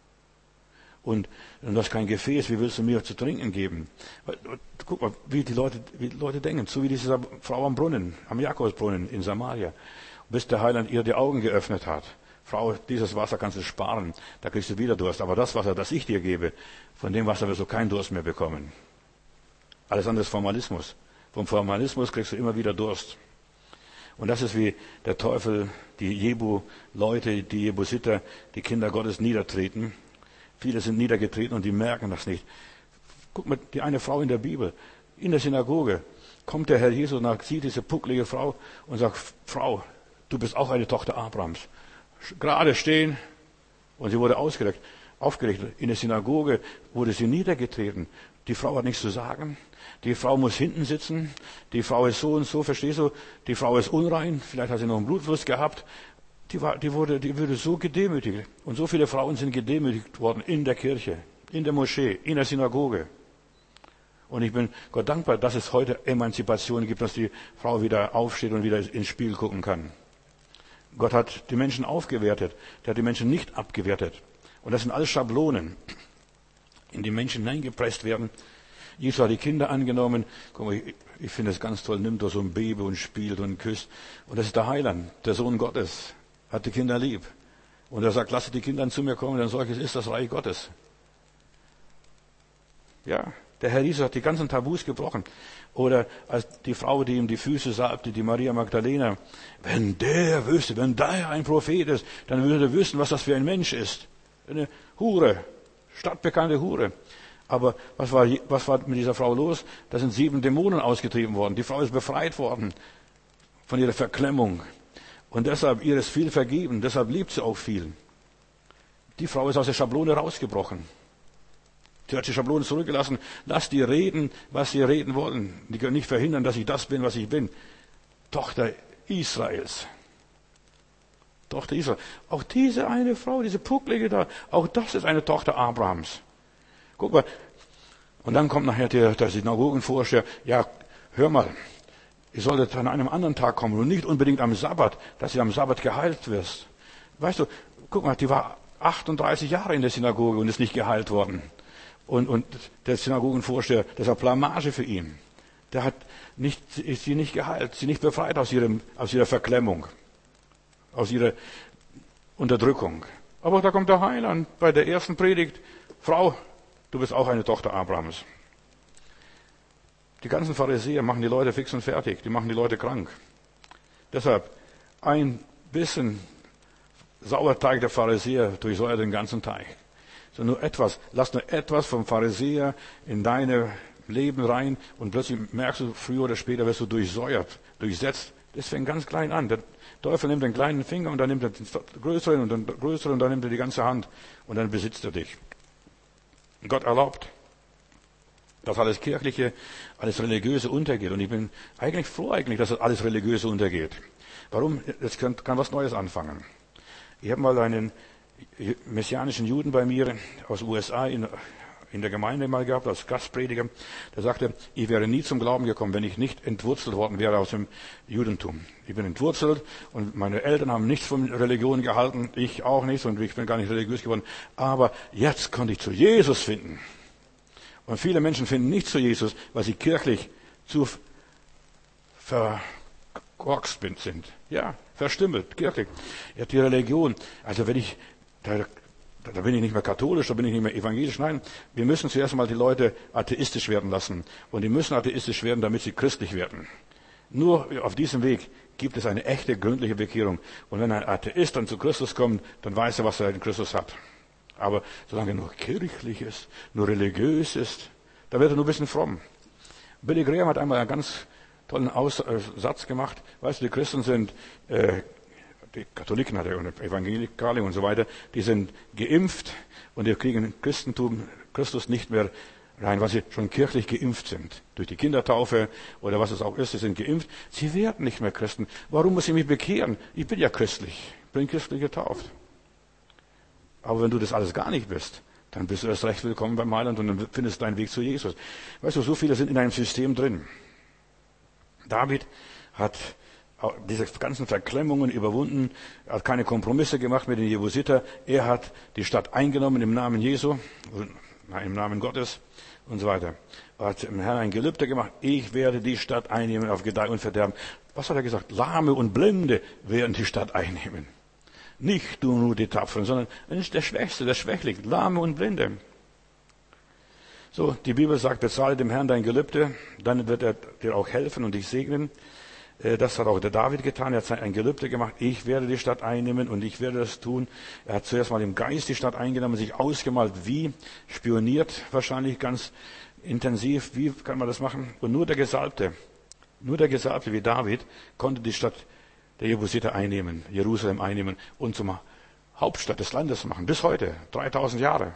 Und, und du hast kein Gefäß, wie willst du mir zu trinken geben? Guck mal, wie die Leute, wie die Leute denken. So wie diese Frau am Brunnen, am Jakobsbrunnen in Samaria. Bis der Heiland ihr die Augen geöffnet hat. Frau, dieses Wasser kannst du sparen, da kriegst du wieder Durst. Aber das Wasser, das ich dir gebe, von dem Wasser wirst du keinen Durst mehr bekommen. Alles andere ist Formalismus. Vom Formalismus kriegst du immer wieder Durst. Und das ist wie der Teufel, die Jebu-Leute, die Jebusiter, die Kinder Gottes niedertreten. Viele sind niedergetreten und die merken das nicht. Guck mal, die eine Frau in der Bibel, in der Synagoge, kommt der Herr Jesus und sieht diese pucklige Frau und sagt, Frau, du bist auch eine Tochter Abrahams. Gerade stehen, und sie wurde ausgeregt, aufgeregt. In der Synagoge wurde sie niedergetreten. Die Frau hat nichts zu sagen. Die Frau muss hinten sitzen. Die Frau ist so und so, verstehst du? Die Frau ist unrein. Vielleicht hat sie noch einen Blutfluss gehabt. Die, war, die, wurde, die wurde so gedemütigt. Und so viele Frauen sind gedemütigt worden in der Kirche, in der Moschee, in der Synagoge. Und ich bin Gott dankbar, dass es heute Emanzipation gibt, dass die Frau wieder aufsteht und wieder ins Spiel gucken kann. Gott hat die Menschen aufgewertet. Der hat die Menschen nicht abgewertet. Und das sind alles Schablonen, in die Menschen hineingepresst werden. Jesus hat die Kinder angenommen. Guck mal, ich, ich finde es ganz toll. Nimmt da so ein Baby und spielt und küsst. Und das ist der Heiland, der Sohn Gottes. Hat die Kinder lieb. Und er sagt, lasst die Kinder zu mir kommen, denn solches ist das Reich Gottes. Ja, der Herr Jesus hat die ganzen Tabus gebrochen. Oder als die Frau, die ihm die Füße salbte, die Maria Magdalena. Wenn der wüsste, wenn der ein Prophet ist, dann würde er wissen, was das für ein Mensch ist. Eine Hure, stadtbekannte Hure. Aber was war, was war mit dieser Frau los? Da sind sieben Dämonen ausgetrieben worden. Die Frau ist befreit worden von ihrer Verklemmung. Und deshalb, ihr ist viel vergeben. Deshalb liebt sie auch viel. Die Frau ist aus der Schablone rausgebrochen. Sie hat die Schablone zurückgelassen. Lass die reden, was sie reden wollen. Die können nicht verhindern, dass ich das bin, was ich bin. Tochter Israels. Tochter Israel. Auch diese eine Frau, diese Pucklige da, auch das ist eine Tochter Abrahams. Guck mal. Und dann kommt nachher der, der Synagogenvorsteher. Ja, hör mal. Ihr solltet an einem anderen Tag kommen und nicht unbedingt am Sabbat, dass ihr am Sabbat geheilt wirst. Weißt du, guck mal, die war achtunddreißig Jahre in der Synagoge und ist nicht geheilt worden. Und, und der Synagogenvorsteher, das war Blamage für ihn. Der hat nicht, ist sie nicht geheilt, sie nicht befreit aus ihrem, aus ihrer Verklemmung, aus ihrer Unterdrückung. Aber da kommt der Heiland bei der ersten Predigt. Frau, du bist auch eine Tochter Abrahams. Die ganzen Pharisäer machen die Leute fix und fertig. Die machen die Leute krank. Deshalb ein bisschen Sauerteig der Pharisäer durchsäuert den ganzen Teig. So nur etwas, lass nur etwas vom Pharisäer in dein Leben rein und plötzlich merkst du, früher oder später wirst du durchsäuert, durchsetzt. Das fängt ganz klein an. Der Teufel nimmt den kleinen Finger und dann nimmt er den größeren und den größeren und dann nimmt er die ganze Hand und dann besitzt er dich. Gott erlaubt, dass alles Kirchliche, alles Religiöse untergeht. Und ich bin eigentlich froh eigentlich, dass das alles Religiöse untergeht. Warum? Jetzt kann, kann was Neues anfangen. Ich habe mal einen messianischen Juden bei mir aus U S A in, in der Gemeinde mal gehabt, als Gastprediger. Der sagte, ich wäre nie zum Glauben gekommen, wenn ich nicht entwurzelt worden wäre aus dem Judentum. Ich bin entwurzelt und meine Eltern haben nichts von Religion gehalten, ich auch nicht und ich bin gar nicht religiös geworden. Aber jetzt konnte ich zu Jesus finden. Und viele Menschen finden nicht zu Jesus, weil sie kirchlich zu verkorkst sind. Ja, verstümmelt, kirchlich. Ja, die Religion. Also wenn ich, da da bin ich nicht mehr katholisch, da bin ich nicht mehr evangelisch. Nein, wir müssen zuerst mal die Leute atheistisch werden lassen. Und die müssen atheistisch werden, damit sie christlich werden. Nur auf diesem Weg gibt es eine echte, gründliche Bekehrung. Und wenn ein Atheist dann zu Christus kommt, dann weiß er, was er in Christus hat. Aber solange er nur kirchlich ist, nur religiös ist, da wird er nur ein bisschen fromm. Billy Graham hat einmal einen ganz tollen Aussatz gemacht. Weißt du, die Christen sind, äh, die Katholiken hat er und Evangelikale und so weiter, die sind geimpft und die kriegen Christentum, Christus nicht mehr rein, weil sie schon kirchlich geimpft sind. Durch die Kindertaufe oder was es auch ist, sie sind geimpft. Sie werden nicht mehr Christen. Warum muss ich mich bekehren? Ich bin ja christlich. Ich bin christlich getauft. Aber wenn du das alles gar nicht bist, dann bist du erst recht willkommen beim Heiland und dann findest du deinen Weg zu Jesus. Weißt du, so viele sind in einem System drin. David hat diese ganzen Verklemmungen überwunden, hat keine Kompromisse gemacht mit den Jebusiter. Er hat die Stadt eingenommen im Namen Jesu, im Namen Gottes und so weiter. Er hat dem Herrn ein Gelübde gemacht, ich werde die Stadt einnehmen auf Gedeih und Verderben. Was hat er gesagt? Lahme und Blinde werden die Stadt einnehmen. Nicht nur die Tapferen, sondern der Schwächste, der Schwächling, Lahme und Blinde. So, die Bibel sagt, bezahle dem Herrn dein Gelübde, dann wird er dir auch helfen und dich segnen. Das hat auch der David getan. Er hat ein Gelübde gemacht. Ich werde die Stadt einnehmen und ich werde das tun. Er hat zuerst mal im Geist die Stadt eingenommen, sich ausgemalt, wie, spioniert wahrscheinlich ganz intensiv. Wie kann man das machen? Und nur der Gesalbte, nur der Gesalbte wie David konnte die Stadt der Jebusiter einnehmen, Jerusalem einnehmen und zum Hauptstadt des Landes machen. Bis heute, dreitausend Jahre.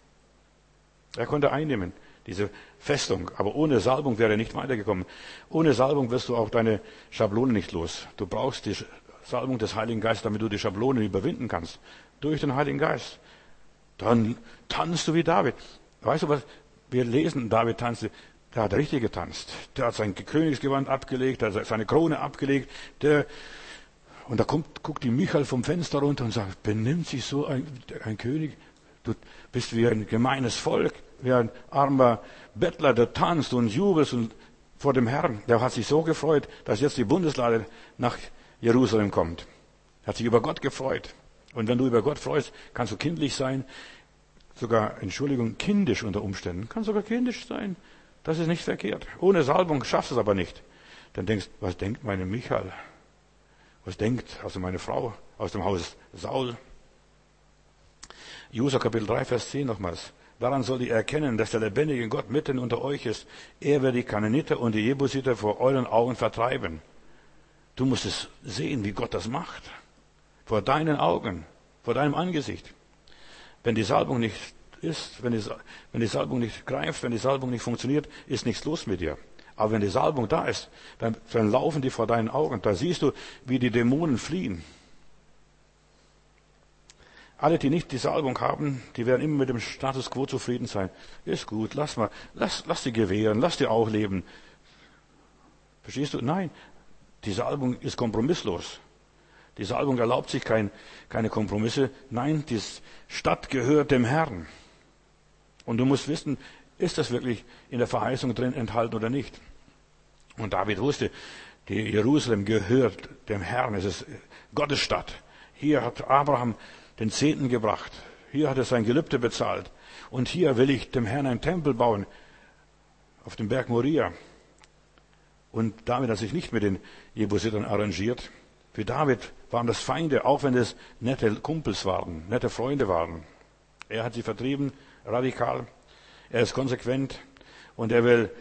Er konnte einnehmen. Diese Festung. Aber ohne Salbung wäre er nicht weitergekommen. Ohne Salbung wirst du auch deine Schablone nicht los. Du brauchst die Salbung des Heiligen Geistes, damit du die Schablone überwinden kannst. Durch den Heiligen Geist. Dann tanzt du wie David. Weißt du was? Wir lesen, David tanzte. Der hat richtig getanzt. Der hat sein Königsgewand abgelegt, der hat seine Krone abgelegt. Der, und da kommt, guckt die Michael vom Fenster runter und sagt, benimmt sich so ein, ein König? Du bist wie ein gemeines Volk. Wie ein armer Bettler, der tanzt und jubelt und vor dem Herrn. Der hat sich so gefreut, dass jetzt die Bundeslade nach Jerusalem kommt. Er hat sich über Gott gefreut. Und wenn du über Gott freust, kannst du kindlich sein. Sogar, Entschuldigung, kindisch unter Umständen. Kann sogar kindisch sein. Das ist nicht verkehrt. Ohne Salbung schaffst du es aber nicht. Dann denkst, was denkt meine Michael? Was denkt also meine Frau aus dem Haus Saul? Josua Kapitel drei, Vers zehn nochmals. Daran sollt ihr erkennen, dass der lebendige Gott mitten unter euch ist. Er wird die Kananiter und die Jebusiter vor euren Augen vertreiben. Du musst es sehen, wie Gott das macht. Vor deinen Augen, vor deinem Angesicht. Wenn die Salbung nicht ist, wenn die, wenn die Salbung nicht greift, wenn die Salbung nicht funktioniert, ist nichts los mit dir. Aber wenn die Salbung da ist, dann, dann laufen die vor deinen Augen. Da siehst du, wie die Dämonen fliehen. Alle, die nicht die Salbung haben, die werden immer mit dem Status quo zufrieden sein. Ist gut, lass mal, lass, lass die gewähren, lass die auch leben. Verstehst du? Nein, die Salbung ist kompromisslos. Die Salbung erlaubt sich kein, keine Kompromisse. Nein, die Stadt gehört dem Herrn. Und du musst wissen, ist das wirklich in der Verheißung drin enthalten oder nicht? Und David wusste, die Jerusalem gehört dem Herrn. Es ist Gottes Stadt. Hier hat Abraham den Zehnten gebracht. Hier hat er sein Gelübde bezahlt. Und hier will ich dem Herrn einen Tempel bauen. Auf dem Berg Moria. Und damit hat er sich nicht mit den Jebusitern arrangiert. Für David waren das Feinde, auch wenn es nette Kumpels waren, nette Freunde waren. Er hat sie vertrieben, radikal. Er ist konsequent. Und er will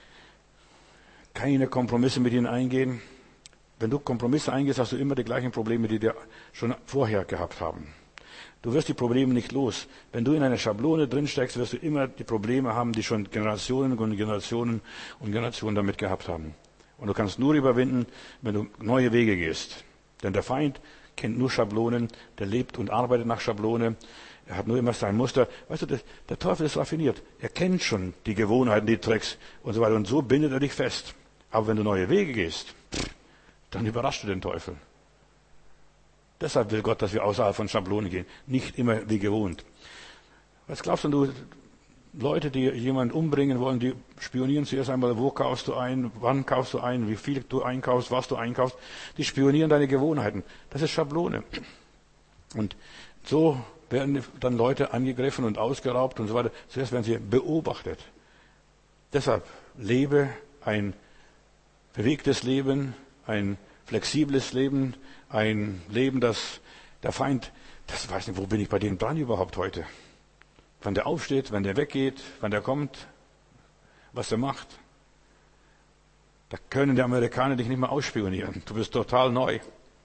keine Kompromisse mit ihnen eingehen. Wenn du Kompromisse eingehst, hast du immer die gleichen Probleme, die wir schon vorher gehabt haben. Du wirst die Probleme nicht los. Wenn du in einer Schablone drin steckst, wirst du immer die Probleme haben, die schon Generationen und Generationen und Generationen damit gehabt haben. Und du kannst nur überwinden, wenn du neue Wege gehst. Denn der Feind kennt nur Schablonen, der lebt und arbeitet nach Schablone. Er hat nur immer sein Muster. Weißt du, der, der Teufel ist raffiniert. Er kennt schon die Gewohnheiten, die Tricks und so weiter. Und so bindet er dich fest. Aber wenn du neue Wege gehst, dann überraschst du den Teufel. Deshalb will Gott, dass wir außerhalb von Schablonen gehen. Nicht immer wie gewohnt. Was glaubst du, Leute, die jemanden umbringen wollen, die spionieren zuerst einmal, wo kaufst du ein, wann kaufst du ein, wie viel du einkaufst, was du einkaufst. Die spionieren deine Gewohnheiten. Das ist Schablone. Und so werden dann Leute angegriffen und ausgeraubt und so weiter. Zuerst werden sie beobachtet. Deshalb lebe ein bewegtes Leben, ein flexibles Leben, ein Leben, das der Feind, das weiß nicht, wo bin ich bei dem dran überhaupt heute? Wann der aufsteht, wann der weggeht, wann der kommt, was er macht. Da können die Amerikaner dich nicht mehr ausspionieren. Du bist total neu.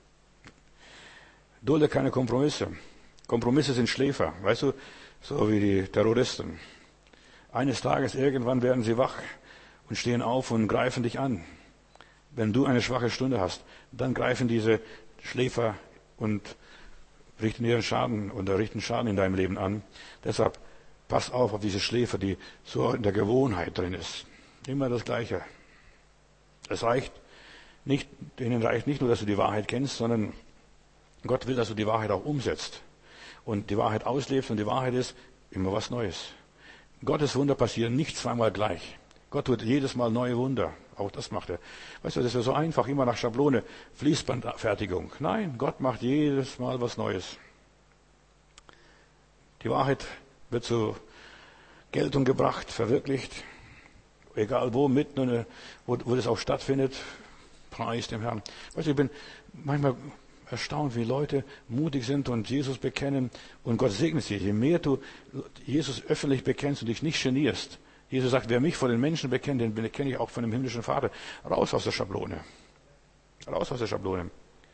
Dulde keine Kompromisse. Kompromisse sind Schläfer, weißt du, so wie die Terroristen. Eines Tages, irgendwann werden sie wach und stehen auf und greifen dich an. Wenn du eine schwache Stunde hast, dann greifen diese Schläfer und richten ihren Schaden oder richten Schaden in deinem Leben an. Deshalb pass auf auf diese Schläfer, die so in der Gewohnheit drin ist. Immer das Gleiche. Es reicht nicht, denen reicht nicht nur, dass du die Wahrheit kennst, sondern Gott will, dass du die Wahrheit auch umsetzt und die Wahrheit auslebst, und die Wahrheit ist immer was Neues. Gottes Wunder passieren nicht zweimal gleich. Gott tut jedes Mal neue Wunder. Auch das macht er. Weißt du, das ist ja so einfach, immer nach Schablone, Fließbandfertigung. Nein, Gott macht jedes Mal was Neues. Die Wahrheit wird zur Geltung gebracht, verwirklicht. Egal wo, mitten, wo, wo das auch stattfindet, preis dem Herrn. Weißt du, ich bin manchmal erstaunt, wie Leute mutig sind und Jesus bekennen, und Gott segnet sie. Je mehr du Jesus öffentlich bekennst und dich nicht genierst. Jesus sagt, wer mich vor den Menschen bekennt, den bekenne ich auch von dem himmlischen Vater. Raus aus der Schablone. Raus aus der Schablone.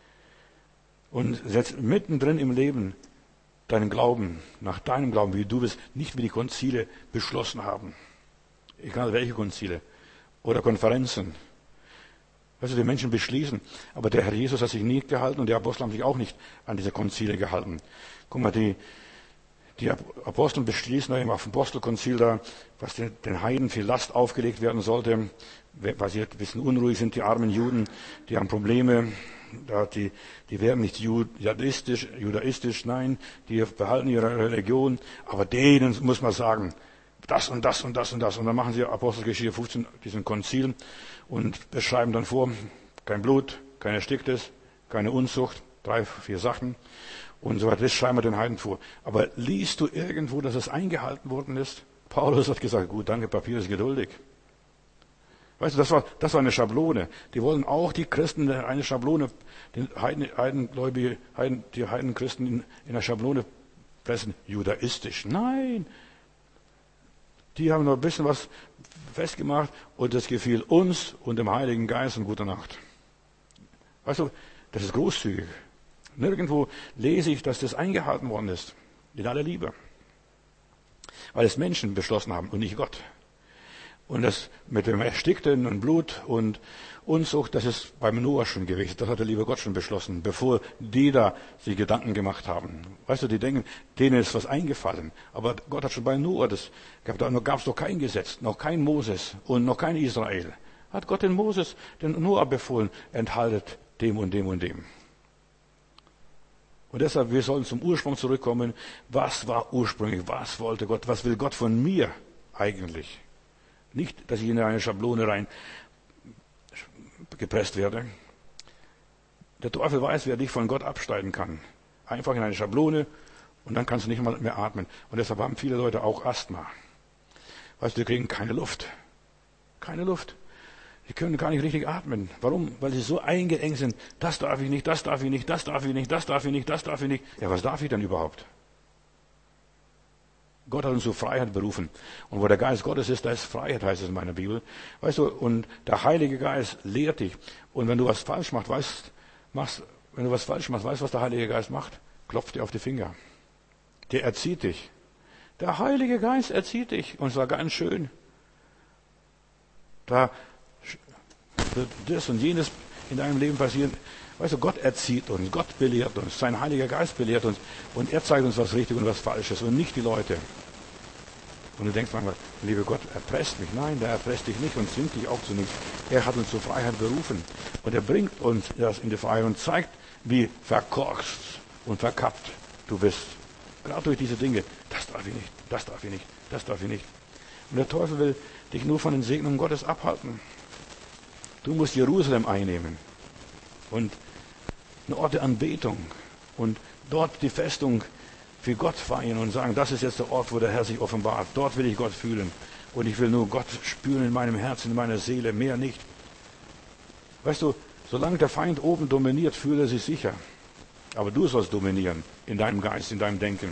Und setz mittendrin im Leben deinen Glauben, nach deinem Glauben, wie du bist, nicht wie die Konzile beschlossen haben. Egal welche Konzile. Oder Konferenzen. Weißt du, die Menschen beschließen. Aber der Herr Jesus hat sich nie gehalten und die Apostel haben sich auch nicht an diese Konzile gehalten. Guck mal, die, die Apostel beschließen eben auf dem Apostelkonzil da, was den, den Heiden viel Last aufgelegt werden sollte, weil sie ein bisschen unruhig sind, die armen Juden, die haben Probleme. Da die, die werden nicht judaistisch, judaistisch, nein, die behalten ihre Religion, aber denen muss man sagen, das und das und das und das. Und dann machen sie Apostelgeschichte fünfzehn, diesen Konzil, und beschreiben dann vor, kein Blut, kein Ersticktes, keine Unzucht, drei, vier Sachen und so weiter. Das schreiben wir den Heiden vor. Aber liest du irgendwo, dass es eingehalten worden ist? Paulus hat gesagt, gut, danke, Papier ist geduldig. Weißt du, das war, das war eine Schablone. Die wollen auch die Christen in eine Schablone, den Heiden, Heidengläubige, Heiden, die Heidenchristen in, in eine Schablone pressen. Judaistisch. Nein. Die haben noch ein bisschen was festgemacht und das gefiel uns und dem Heiligen Geist, und gute Nacht. Weißt du, das ist großzügig. Nirgendwo lese ich, dass das eingehalten worden ist. In aller Liebe. Weil es Menschen beschlossen haben und nicht Gott. Und das mit dem Erstickten und Blut und Unzucht, das ist beim Noah schon gewesen. Das hat der liebe Gott schon beschlossen, bevor die da sich Gedanken gemacht haben. Weißt du, die denken, denen ist was eingefallen. Aber Gott hat schon bei Noah, das gab, da gab es noch kein Gesetz, noch kein Moses und noch kein Israel. Hat Gott den Moses, den Noah befohlen, enthaltet dem und dem und dem. Und deshalb, wir sollen zum Ursprung zurückkommen. Was war ursprünglich? Was wollte Gott? Was will Gott von mir eigentlich? Nicht, dass ich in eine Schablone rein gepresst werde. Der Teufel weiß, wer dich von Gott abschneiden kann. Einfach in eine Schablone, und dann kannst du nicht mal mehr atmen. Und deshalb haben viele Leute auch Asthma. Weißt du, die kriegen keine Luft. Keine Luft. Die können gar nicht richtig atmen. Warum? Weil sie so eingeengt sind. Das darf ich nicht, das darf ich nicht, das darf ich nicht, das darf ich nicht, das darf ich nicht. Ja, was darf ich denn überhaupt? Gott hat uns zur Freiheit berufen. Und wo der Geist Gottes ist, da ist Freiheit, heißt es in meiner Bibel. Weißt du, und der Heilige Geist lehrt dich. Und wenn du was falsch machst, weißt, machst, wenn du was falsch machst, weißt du, was der Heilige Geist macht? Klopft dir auf die Finger. Der erzieht dich. Der Heilige Geist erzieht dich. Und zwar ganz schön. Da wird das und jenes in deinem Leben passieren. Weißt du, Gott erzieht uns, Gott belehrt uns, sein Heiliger Geist belehrt uns, und er zeigt uns, was richtig und was falsch ist, und nicht die Leute. Und du denkst manchmal, liebe Gott, erpresst mich. Nein, der erpresst dich nicht und zwingt dich auch zu nichts. Er hat uns zur Freiheit berufen, und er bringt uns das in die Freiheit und zeigt, wie verkorkst und verkappt du bist. Gerade durch diese Dinge. Das darf ich nicht, das darf ich nicht, das darf ich nicht. Und der Teufel will dich nur von den Segnungen Gottes abhalten. Du musst Jerusalem einnehmen und eine Ort der Anbetung und dort die Festung für Gott feiern und sagen, das ist jetzt der Ort, wo der Herr sich offenbart. Dort will ich Gott fühlen. Und ich will nur Gott spüren in meinem Herzen, in meiner Seele, mehr nicht. Weißt du, solange der Feind oben dominiert, fühlt er sich sicher. Aber du sollst dominieren in deinem Geist, in deinem Denken.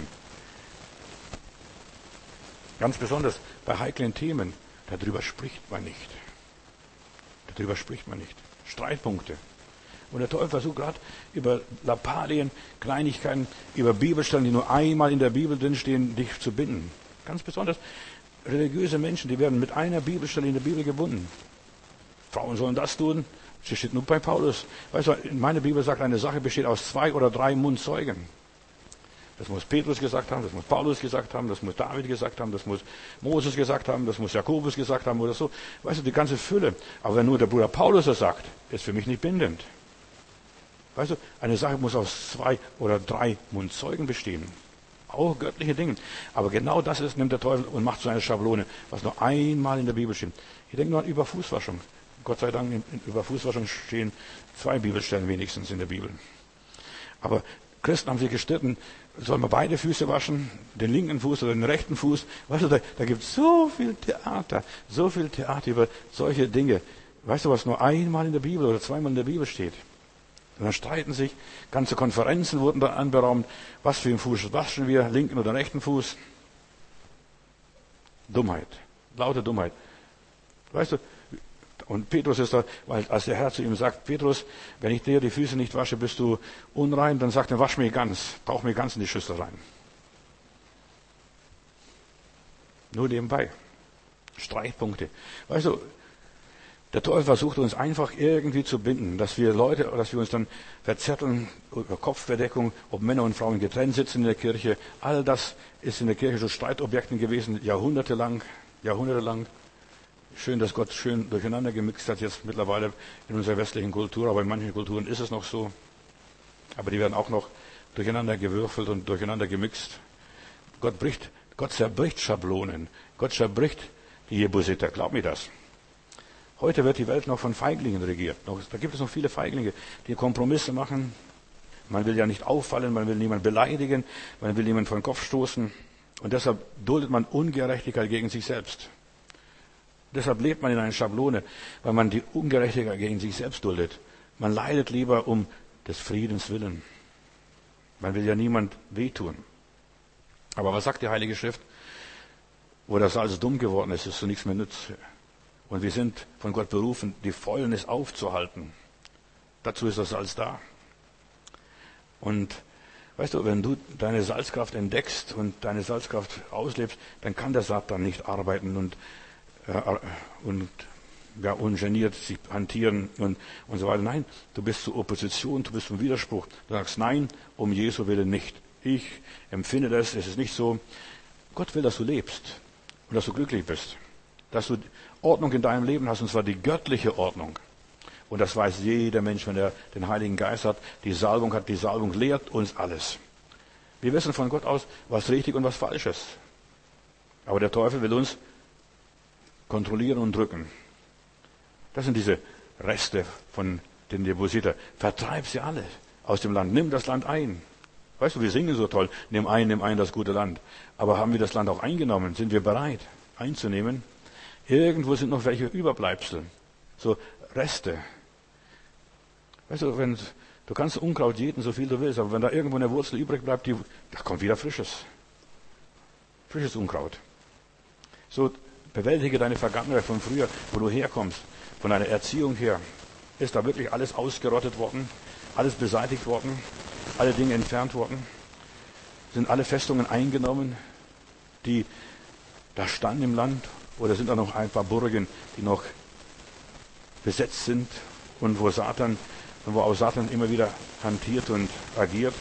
Ganz besonders bei heiklen Themen, darüber spricht man nicht. Darüber spricht man nicht. Streitpunkte. Und der Teufel versucht gerade über Lappalien, Kleinigkeiten, über Bibelstellen, die nur einmal in der Bibel drinstehen, dich zu binden. Ganz besonders religiöse Menschen, die werden mit einer Bibelstelle in der Bibel gebunden. Frauen sollen das tun. Das steht nur bei Paulus. Weißt du, in meiner Bibel sagt, eine Sache besteht aus zwei oder drei Mundzeugen. Das muss Petrus gesagt haben, das muss Paulus gesagt haben, das muss David gesagt haben, das muss Moses gesagt haben, das muss Jakobus gesagt haben oder so. Weißt du, die ganze Fülle. Aber wenn nur der Bruder Paulus das sagt, ist für mich nicht bindend. Weißt du, eine Sache muss aus zwei oder drei Mundzeugen bestehen. Auch göttliche Dinge. Aber genau das ist, nimmt der Teufel und macht so eine Schablone, was nur einmal in der Bibel steht. Ich denke nur an über Fußwaschung. Gott sei Dank, in, in, über Fußwaschung stehen zwei Bibelstellen wenigstens in der Bibel. Aber Christen haben sich gestritten, soll man beide Füße waschen, den linken Fuß oder den rechten Fuß? Weißt du, da, da gibt es so viel Theater, so viel Theater über solche Dinge. Weißt du, was nur einmal in der Bibel oder zweimal in der Bibel steht? Und dann streiten sich, ganze Konferenzen wurden dann anberaumt. Was für einen Fuß waschen wir, linken oder rechten Fuß? Dummheit, laute Dummheit. Weißt du, und Petrus ist da, weil als der Herr zu ihm sagt, Petrus, wenn ich dir die Füße nicht wasche, bist du unrein, dann sagt er, wasch mich ganz, tauch mich ganz in die Schüssel rein. Nur nebenbei. Streitpunkte. Weißt du, der Teufel versucht uns einfach irgendwie zu binden, dass wir Leute, dass wir uns dann verzetteln über Kopfbedeckung, ob Männer und Frauen getrennt sitzen in der Kirche. All das ist in der Kirche so Streitobjekten gewesen, jahrhundertelang, jahrhundertelang. Schön, dass Gott schön durcheinander gemixt hat jetzt mittlerweile in unserer westlichen Kultur, aber in manchen Kulturen ist es noch so. Aber die werden auch noch durcheinander gewürfelt und durcheinander gemixt. Gott bricht, Gott zerbricht Schablonen. Gott zerbricht die Jebusiter. Glaub mir das. Heute wird die Welt noch von Feiglingen regiert. Da gibt es noch viele Feiglinge, die Kompromisse machen. Man will ja nicht auffallen, man will niemanden beleidigen, man will niemanden vor den Kopf stoßen. Und deshalb duldet man Ungerechtigkeit gegen sich selbst. Deshalb lebt man in einer Schablone, weil man die Ungerechtigkeit gegen sich selbst duldet. Man leidet lieber um des Friedens willen. Man will ja niemand wehtun. Aber was sagt die Heilige Schrift? Wo das Salz dumm geworden ist, ist so nichts mehr nützt. Und wir sind von Gott berufen, die Fäulnis aufzuhalten. Dazu ist das Salz da. Und weißt du, wenn du deine Salzkraft entdeckst und deine Salzkraft auslebst, dann kann der Satan nicht arbeiten und, äh, und ja, ungeniert sich hantieren und, und so weiter. Nein, du bist zur Opposition, du bist zum Widerspruch. Du sagst, nein, um Jesu Willen nicht. Ich empfinde das, es ist nicht so. Gott will, dass du lebst und dass du glücklich bist. Dass du Ordnung in deinem Leben hast, und zwar die göttliche Ordnung. Und das weiß jeder Mensch, wenn er den Heiligen Geist hat, die Salbung hat. Die Salbung lehrt uns alles. Wir wissen von Gott aus, was richtig und was falsch ist. Aber der Teufel will uns kontrollieren und drücken. Das sind diese Reste von den Jebusiter. Vertreib sie alle aus dem Land. Nimm das Land ein. Weißt du, wir singen so toll. Nimm ein, nimm ein das gute Land. Aber haben wir das Land auch eingenommen? Sind wir bereit einzunehmen? Irgendwo sind noch welche Überbleibsel. So Reste. Weißt du, wenn, du kannst Unkraut jäten, so viel du willst, aber wenn da irgendwo eine Wurzel übrig bleibt, die, da kommt wieder frisches. Frisches Unkraut. So bewältige deine Vergangenheit von früher, wo du herkommst, von deiner Erziehung her. Ist da wirklich alles ausgerottet worden? Alles beseitigt worden? Alle Dinge entfernt worden? Sind alle Festungen eingenommen, die da standen im Land? Oder sind da noch ein paar Burgen, die noch besetzt sind und wo Satan, wo auch Satan immer wieder hantiert und agiert?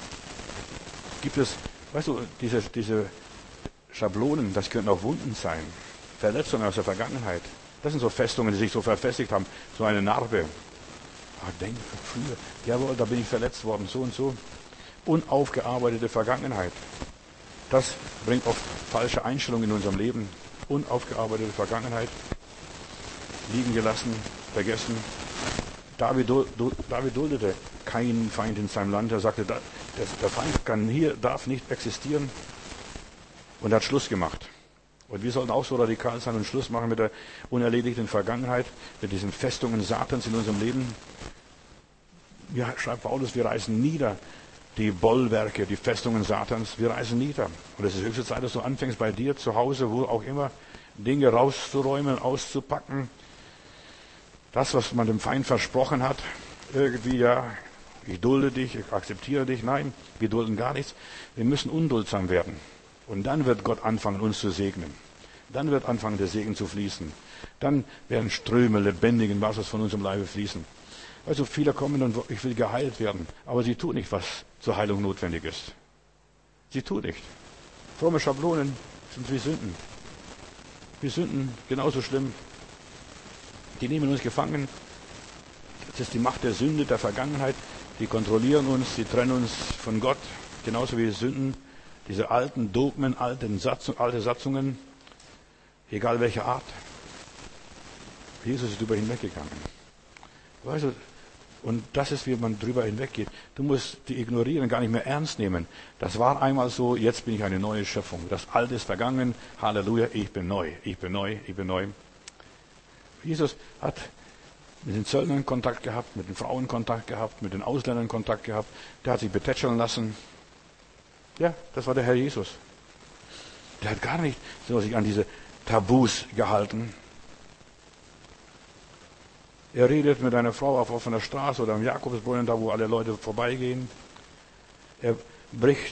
Gibt es, weißt du, diese, diese Schablonen, das könnten auch Wunden sein. Verletzungen aus der Vergangenheit. Das sind so Festungen, die sich so verfestigt haben. So eine Narbe. Ah, denk früher. Jawohl, da bin ich verletzt worden, so und so. Unaufgearbeitete Vergangenheit. Das bringt oft falsche Einstellungen in unserem Leben. Unaufgearbeitete Vergangenheit, liegen gelassen, vergessen. David, David duldete keinen Feind in seinem Land. Er sagte, Das, der Feind kann hier, darf nicht existieren und hat Schluss gemacht. Und wir sollten auch so radikal sein und Schluss machen mit der unerledigten Vergangenheit, mit diesen Festungen Satans in unserem Leben. Ja, schreibt Paulus, wir reißen nieder die Bollwerke, die Festungen Satans, wir reißen nieder. Und es ist höchste Zeit, dass du anfängst bei dir zu Hause, wo auch immer, Dinge rauszuräumen, auszupacken. Das, was man dem Feind versprochen hat, irgendwie, ja, ich dulde dich, ich akzeptiere dich. Nein, wir dulden gar nichts. Wir müssen unduldsam werden. Und dann wird Gott anfangen, uns zu segnen. Dann wird anfangen, der Segen zu fließen. Dann werden Ströme lebendigen Wassers von unserem Leibe fließen. Also viele kommen und ich will geheilt werden. Aber sie tun nicht, was zur Heilung notwendig ist. Sie tun nicht. Fromme Schablonen sind wie Sünden. Wie Sünden, genauso schlimm. Die nehmen uns gefangen. Das ist die Macht der Sünde, der Vergangenheit. Die kontrollieren uns, die trennen uns von Gott. Genauso wie Sünden. Diese alten Dogmen, alten Satzung, alte Satzungen, egal welche Art. Jesus ist drüber hinweggegangen. Weißt du, und das ist, wie man drüber hinweggeht. Du musst die ignorieren, gar nicht mehr ernst nehmen. Das war einmal so, jetzt bin ich eine neue Schöpfung. Das Alte ist vergangen, Halleluja, ich bin neu, ich bin neu, ich bin neu. Jesus hat mit den Zöllnern Kontakt gehabt, mit den Frauen Kontakt gehabt, mit den Ausländern Kontakt gehabt. Der hat sich betätscheln lassen. Ja, das war der Herr Jesus. Der hat gar nicht so sich an diese Tabus gehalten. Er redet mit einer Frau auf offener Straße oder am Jakobsbrunnen, da wo alle Leute vorbeigehen. Er bricht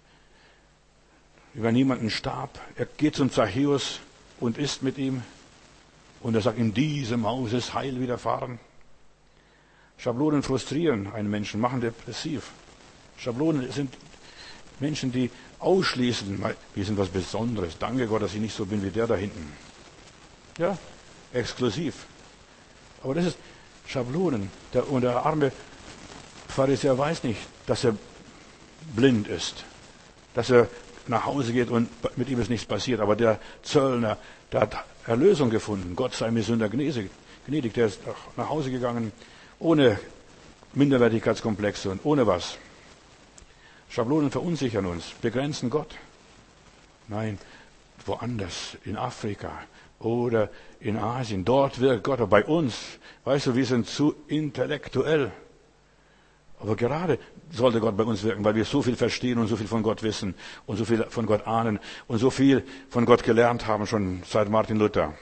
über niemanden Stab. Er geht zum Zachäus und isst mit ihm. Und er sagt, in diesem Haus ist Heil widerfahren. Schablonen frustrieren einen Menschen, machen depressiv. Schablonen sind Menschen, die ausschließen, wir sind was Besonderes. Danke Gott, dass ich nicht so bin wie der da hinten. Ja, exklusiv. Aber das ist Schablonen. Der, und der arme Pharisäer weiß nicht, dass er blind ist. Dass er nach Hause geht und mit ihm ist nichts passiert. Aber der Zöllner, der hat Erlösung gefunden. Gott sei mir Sünder gnädig. Der ist nach Hause gegangen, ohne Minderwertigkeitskomplexe und ohne was. Schablonen verunsichern uns, begrenzen Gott. Nein, woanders, in Afrika oder in Asien, dort wirkt Gott. Aber bei uns, weißt du, wir sind zu intellektuell. Aber gerade sollte Gott bei uns wirken, weil wir so viel verstehen und so viel von Gott wissen und so viel von Gott ahnen und so viel von Gott gelernt haben, schon seit Martin Luther.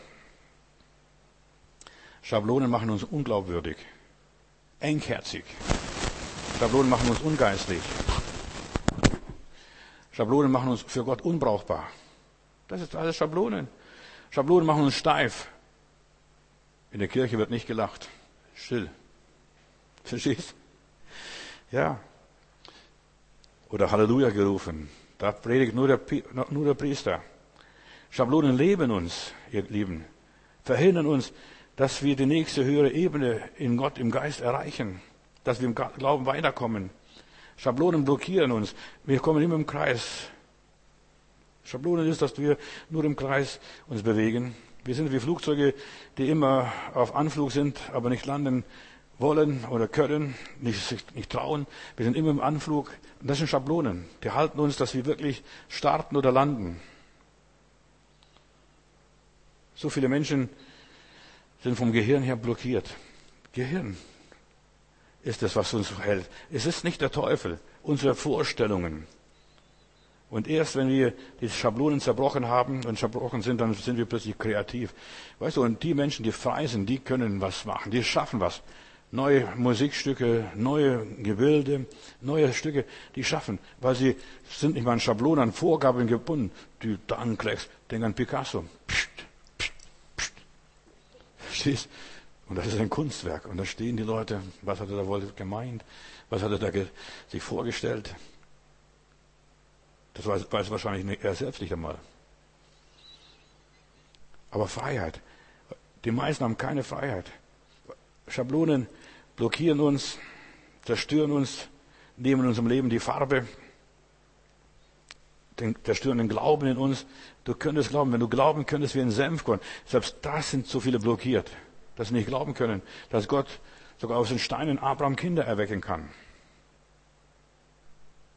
Schablonen machen uns unglaubwürdig, engherzig. Schablonen machen uns ungeistlich. Schablonen machen uns für Gott unbrauchbar. Das ist alles Schablonen. Schablonen machen uns steif. In der Kirche wird nicht gelacht. Still. Verstehst? Ja. Oder Halleluja gerufen. Da predigt nur der, nur der Priester. Schablonen leben uns, ihr Lieben. Verhindern uns, dass wir die nächste höhere Ebene in Gott, im Geist erreichen. Dass wir im Glauben weiterkommen. Schablonen blockieren uns. Wir kommen immer im Kreis. Schablonen ist, dass wir nur im Kreis uns bewegen. Wir sind wie Flugzeuge, die immer auf Anflug sind, aber nicht landen wollen oder können, nicht, sich nicht trauen. Wir sind immer im Anflug. Und das sind Schablonen. Die halten uns, dass wir wirklich starten oder landen. So viele Menschen sind vom Gehirn her blockiert. Gehirn ist es, was uns hält. Es ist nicht der Teufel, unsere Vorstellungen. Und erst wenn wir die Schablonen zerbrochen haben und zerbrochen sind, dann sind wir plötzlich kreativ. Weißt du, und die Menschen, die frei sind, die können was machen, die schaffen was. Neue Musikstücke, neue Gebilde, neue Stücke, die schaffen, weil sie sind nicht mal an Schablonen, an Vorgaben gebunden. Die Danklecks, denk an Picasso. Psst, psst, psst. Verstehst? Und das ist ein Kunstwerk. Und da stehen die Leute, was hat er da wohl gemeint? Was hat er da ge- sich vorgestellt? Das weiß, weiß wahrscheinlich nicht, er selbst nicht einmal. Aber Freiheit. Die meisten haben keine Freiheit. Schablonen blockieren uns, zerstören uns, nehmen in unserem Leben die Farbe, den, zerstören den Glauben in uns. Du könntest glauben, wenn du glauben könntest wie ein Senfkorn. Selbst das sind so viele blockiert, dass sie nicht glauben können, dass Gott sogar aus den Steinen Abraham Kinder erwecken kann.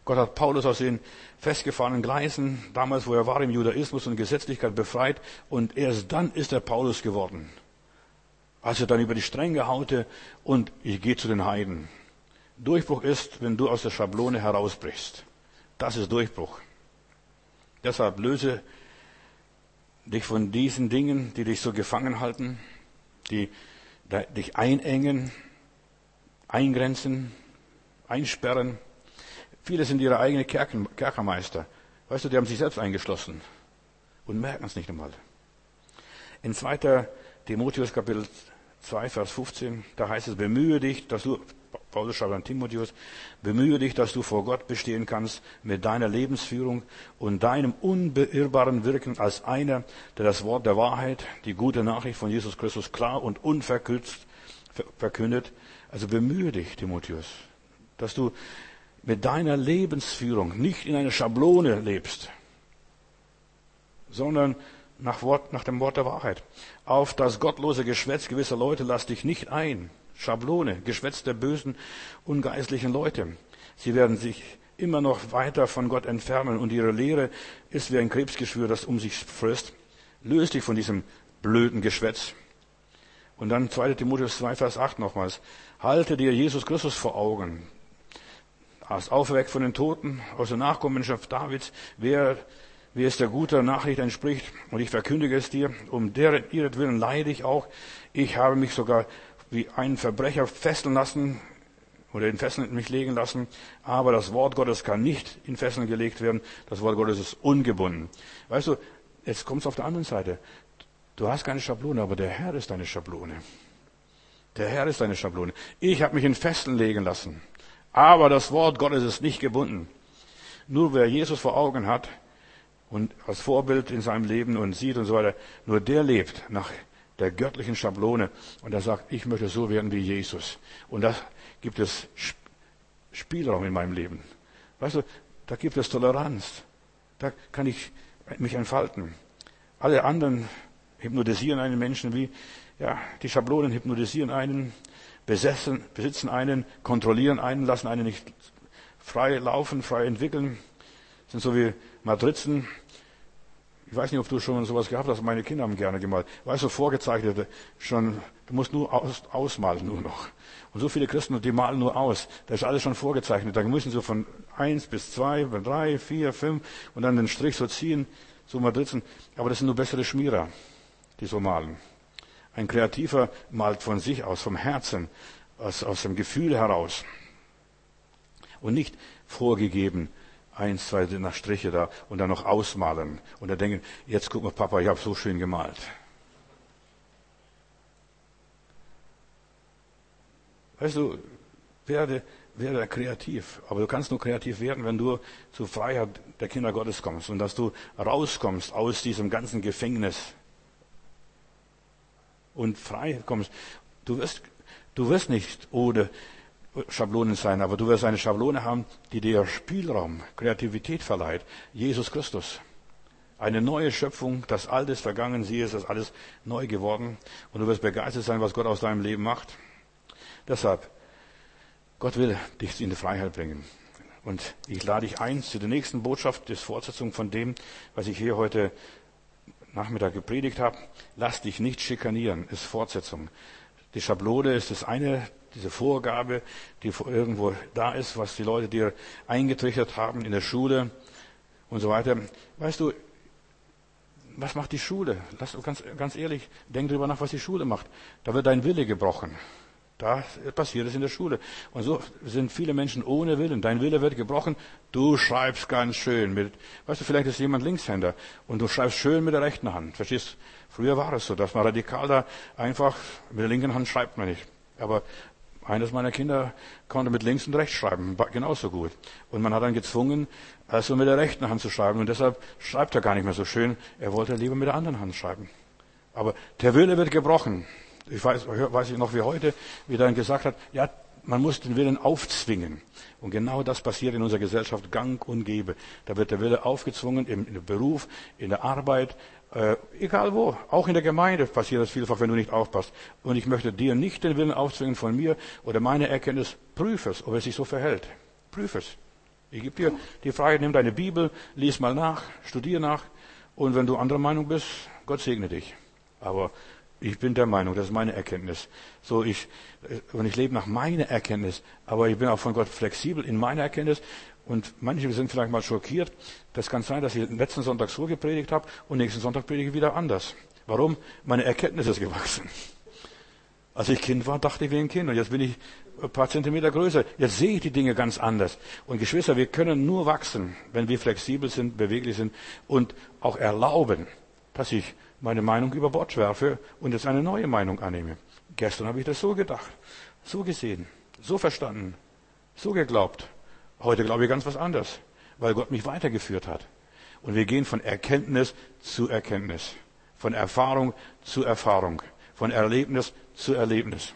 Gott hat Paulus aus den festgefahrenen Gleisen, damals wo er war im Judaismus und Gesetzlichkeit befreit, und erst dann ist er Paulus geworden. Als er dann über die Stränge haute und ich gehe zu den Heiden. Durchbruch ist, wenn du aus der Schablone herausbrichst. Das ist Durchbruch. Deshalb löse dich von diesen Dingen, die dich so gefangen halten, die dich einengen, eingrenzen, einsperren. Viele sind ihre eigenen Kerken, Kerkermeister. Weißt du, die haben sich selbst eingeschlossen und merken es nicht einmal. In zweiter Timotheus Kapitel zwei, Vers fünfzehn, da heißt es, bemühe dich, dass du, Paulus schreibt an Timotheus, bemühe dich, dass du vor Gott bestehen kannst mit deiner Lebensführung und deinem unbeirrbaren Wirken als einer, der das Wort der Wahrheit, die gute Nachricht von Jesus Christus klar und unverkürzt verkündet. Also bemühe dich, Timotheus, dass du mit deiner Lebensführung nicht in einer Schablone lebst, sondern nach, Wort, nach dem Wort der Wahrheit. Auf das gottlose Geschwätz gewisser Leute lass dich nicht ein. Schablone, Geschwätz der bösen, ungeistlichen Leute. Sie werden sich immer noch weiter von Gott entfernen und ihre Lehre ist wie ein Krebsgeschwür, das um sich frisst. Löse dich von diesem blöden Geschwätz. Und dann zweiter Timotheus zwei, Vers acht nochmals. Halte dir Jesus Christus vor Augen. Er ist auferweckt von den Toten, aus der Nachkommenschaft Davids, wer, wie es der guten Nachricht entspricht. Und ich verkündige es dir, um deren, ihretwillen leide ich auch. Ich habe mich sogar wie einen Verbrecher fesseln lassen oder in Fesseln mich legen lassen. Aber das Wort Gottes kann nicht in Fesseln gelegt werden. Das Wort Gottes ist ungebunden. Weißt du, jetzt kommt es auf der anderen Seite. Du hast keine Schablone, aber der Herr ist deine Schablone. Der Herr ist deine Schablone. Ich habe mich in Fesseln legen lassen. Aber das Wort Gottes ist nicht gebunden. Nur wer Jesus vor Augen hat und als Vorbild in seinem Leben und sieht und so weiter, nur der lebt nach der göttlichen Schablone. Und er sagt, ich möchte so werden wie Jesus. Und da gibt es Spielraum in meinem Leben. Weißt du, da gibt es Toleranz. Da kann ich mich entfalten. Alle anderen hypnotisieren einen Menschen wie, ja, die Schablonen hypnotisieren einen, besessen, besitzen einen, kontrollieren einen, lassen einen nicht frei laufen, frei entwickeln. Sind so wie Matrizen. Ich weiß nicht, ob du schon sowas gehabt hast. Meine Kinder haben gerne gemalt. Weißt du, vorgezeichnete, schon, du musst nur aus, ausmalen, nur noch. Und so viele Christen, die malen nur aus. Da ist alles schon vorgezeichnet. Da müssen sie von eins bis zwei, drei, vier, fünf und dann den Strich so ziehen, so Matrizen. Aber das sind nur bessere Schmierer, die so malen. Ein Kreativer malt von sich aus, vom Herzen, aus, aus dem Gefühl heraus. Und nicht vorgegeben, eins, zwei nach Striche da und dann noch ausmalen. Und dann denken, jetzt guck mal, Papa, ich habe so schön gemalt. Weißt du, werde, werde kreativ. Aber du kannst nur kreativ werden, wenn du zur Freiheit der Kinder Gottes kommst und dass du rauskommst aus diesem ganzen Gefängnis und frei kommst. Du wirst, du wirst nicht ohne Schablonen sein, aber du wirst eine Schablone haben, die dir Spielraum, Kreativität verleiht. Jesus Christus. Eine neue Schöpfung, das Alte ist vergangen, siehe, es ist alles neu geworden. Und du wirst begeistert sein, was Gott aus deinem Leben macht. Deshalb, Gott will dich in die Freiheit bringen. Und ich lade dich ein zu der nächsten Botschaft, das Fortsetzung von dem, was ich hier heute Nachmittag gepredigt habe. Lass dich nicht schikanieren, ist Fortsetzung. Die Schablone ist das eine, diese Vorgabe, die irgendwo da ist, was die Leute dir eingetrichtert haben in der Schule und so weiter. Weißt du, was macht die Schule? Lass ganz, ganz ehrlich, denk drüber nach, was die Schule macht. Da wird dein Wille gebrochen. Da passiert es in der Schule. Und so sind viele Menschen ohne Willen. Dein Wille wird gebrochen. Du schreibst ganz schön mit, weißt du, vielleicht ist jemand Linkshänder und du schreibst schön mit der rechten Hand. Verstehst? Früher war es so, dass man radikal da einfach mit der linken Hand schreibt man nicht. Aber eines meiner Kinder konnte mit links und rechts schreiben, genauso gut. Und man hat dann gezwungen, also mit der rechten Hand zu schreiben. Und deshalb schreibt er gar nicht mehr so schön. Er wollte lieber mit der anderen Hand schreiben. Aber der Wille wird gebrochen. Ich weiß, weiß ich noch wie heute, wie er dann gesagt hat, ja, man muss den Willen aufzwingen. Und genau das passiert in unserer Gesellschaft gang und gäbe. Da wird der Wille aufgezwungen, im, im Beruf, in der Arbeit, äh, egal wo. Auch in der Gemeinde passiert das vielfach, wenn du nicht aufpasst. Und ich möchte dir nicht den Willen aufzwingen von mir oder meine Erkenntnis. Prüf es, ob es sich so verhält. Prüf es. Ich gebe dir die Freiheit, nimm deine Bibel, lies mal nach, studier nach. Und wenn du anderer Meinung bist, Gott segne dich. Aber ich bin der Meinung, das ist meine Erkenntnis. So ich, und ich lebe nach meiner Erkenntnis, aber ich bin auch von Gott flexibel in meiner Erkenntnis. Und manche sind vielleicht mal schockiert. Das kann sein, dass ich letzten Sonntag so gepredigt habe und nächsten Sonntag predige ich wieder anders. Warum? Meine Erkenntnis ist gewachsen. Als ich Kind war, dachte ich wie ein Kind. Und jetzt bin ich ein paar Zentimeter größer. Jetzt sehe ich die Dinge ganz anders. Und Geschwister, wir können nur wachsen, wenn wir flexibel sind, beweglich sind und auch erlauben, dass ich meine Meinung über Bord werfe und jetzt eine neue Meinung annehme. Gestern habe ich das so gedacht, so gesehen, so verstanden, so geglaubt. Heute glaube ich ganz was anderes, weil Gott mich weitergeführt hat. Und wir gehen von Erkenntnis zu Erkenntnis, von Erfahrung zu Erfahrung, von Erlebnis zu Erlebnis.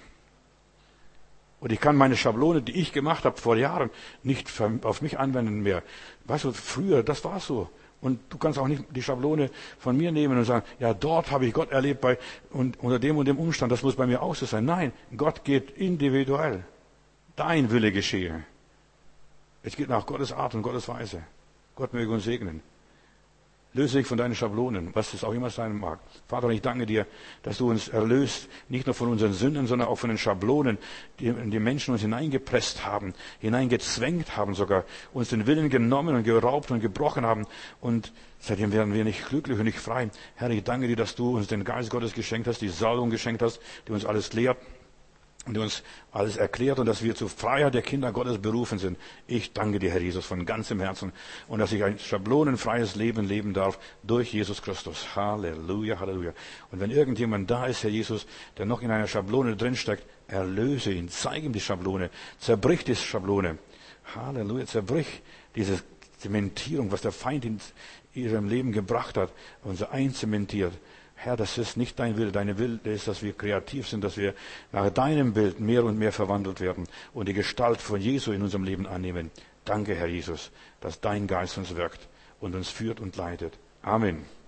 Und ich kann meine Schablone, die ich gemacht habe vor Jahren, nicht auf mich anwenden mehr. Weißt du, früher, das war so. Und du kannst auch nicht die Schablone von mir nehmen und sagen, ja, dort habe ich Gott erlebt bei, und unter dem und dem Umstand, das muss bei mir auch so sein. Nein, Gott geht individuell. Dein Wille geschehe. Es geht nach Gottes Art und Gottes Weise. Gott möge uns segnen. Löse dich von deinen Schablonen, was es auch immer sein mag. Vater, ich danke dir, dass du uns erlöst, nicht nur von unseren Sünden, sondern auch von den Schablonen, die die Menschen uns hineingepresst haben, hineingezwängt haben sogar, uns den Willen genommen und geraubt und gebrochen haben. Und seitdem werden wir nicht glücklich und nicht frei. Herr, ich danke dir, dass du uns den Geist Gottes geschenkt hast, die Salbung geschenkt hast, die uns alles lehrt und die uns alles erklärt und dass wir zur Freiheit der Kinder Gottes berufen sind. Ich danke dir, Herr Jesus, von ganzem Herzen und dass ich ein schablonenfreies Leben leben darf durch Jesus Christus. Halleluja, Halleluja. Und wenn irgendjemand da ist, Herr Jesus, der noch in einer Schablone drinsteckt, erlöse ihn, zeige ihm die Schablone, zerbrich die Schablone. Halleluja, zerbrich diese Zementierung, was der Feind in ihrem Leben gebracht hat, und so einzementiert. Herr, das ist nicht dein Wille. Deine Wille ist, dass wir kreativ sind, dass wir nach deinem Bild mehr und mehr verwandelt werden und die Gestalt von Jesu in unserem Leben annehmen. Danke, Herr Jesus, dass dein Geist uns wirkt und uns führt und leitet. Amen.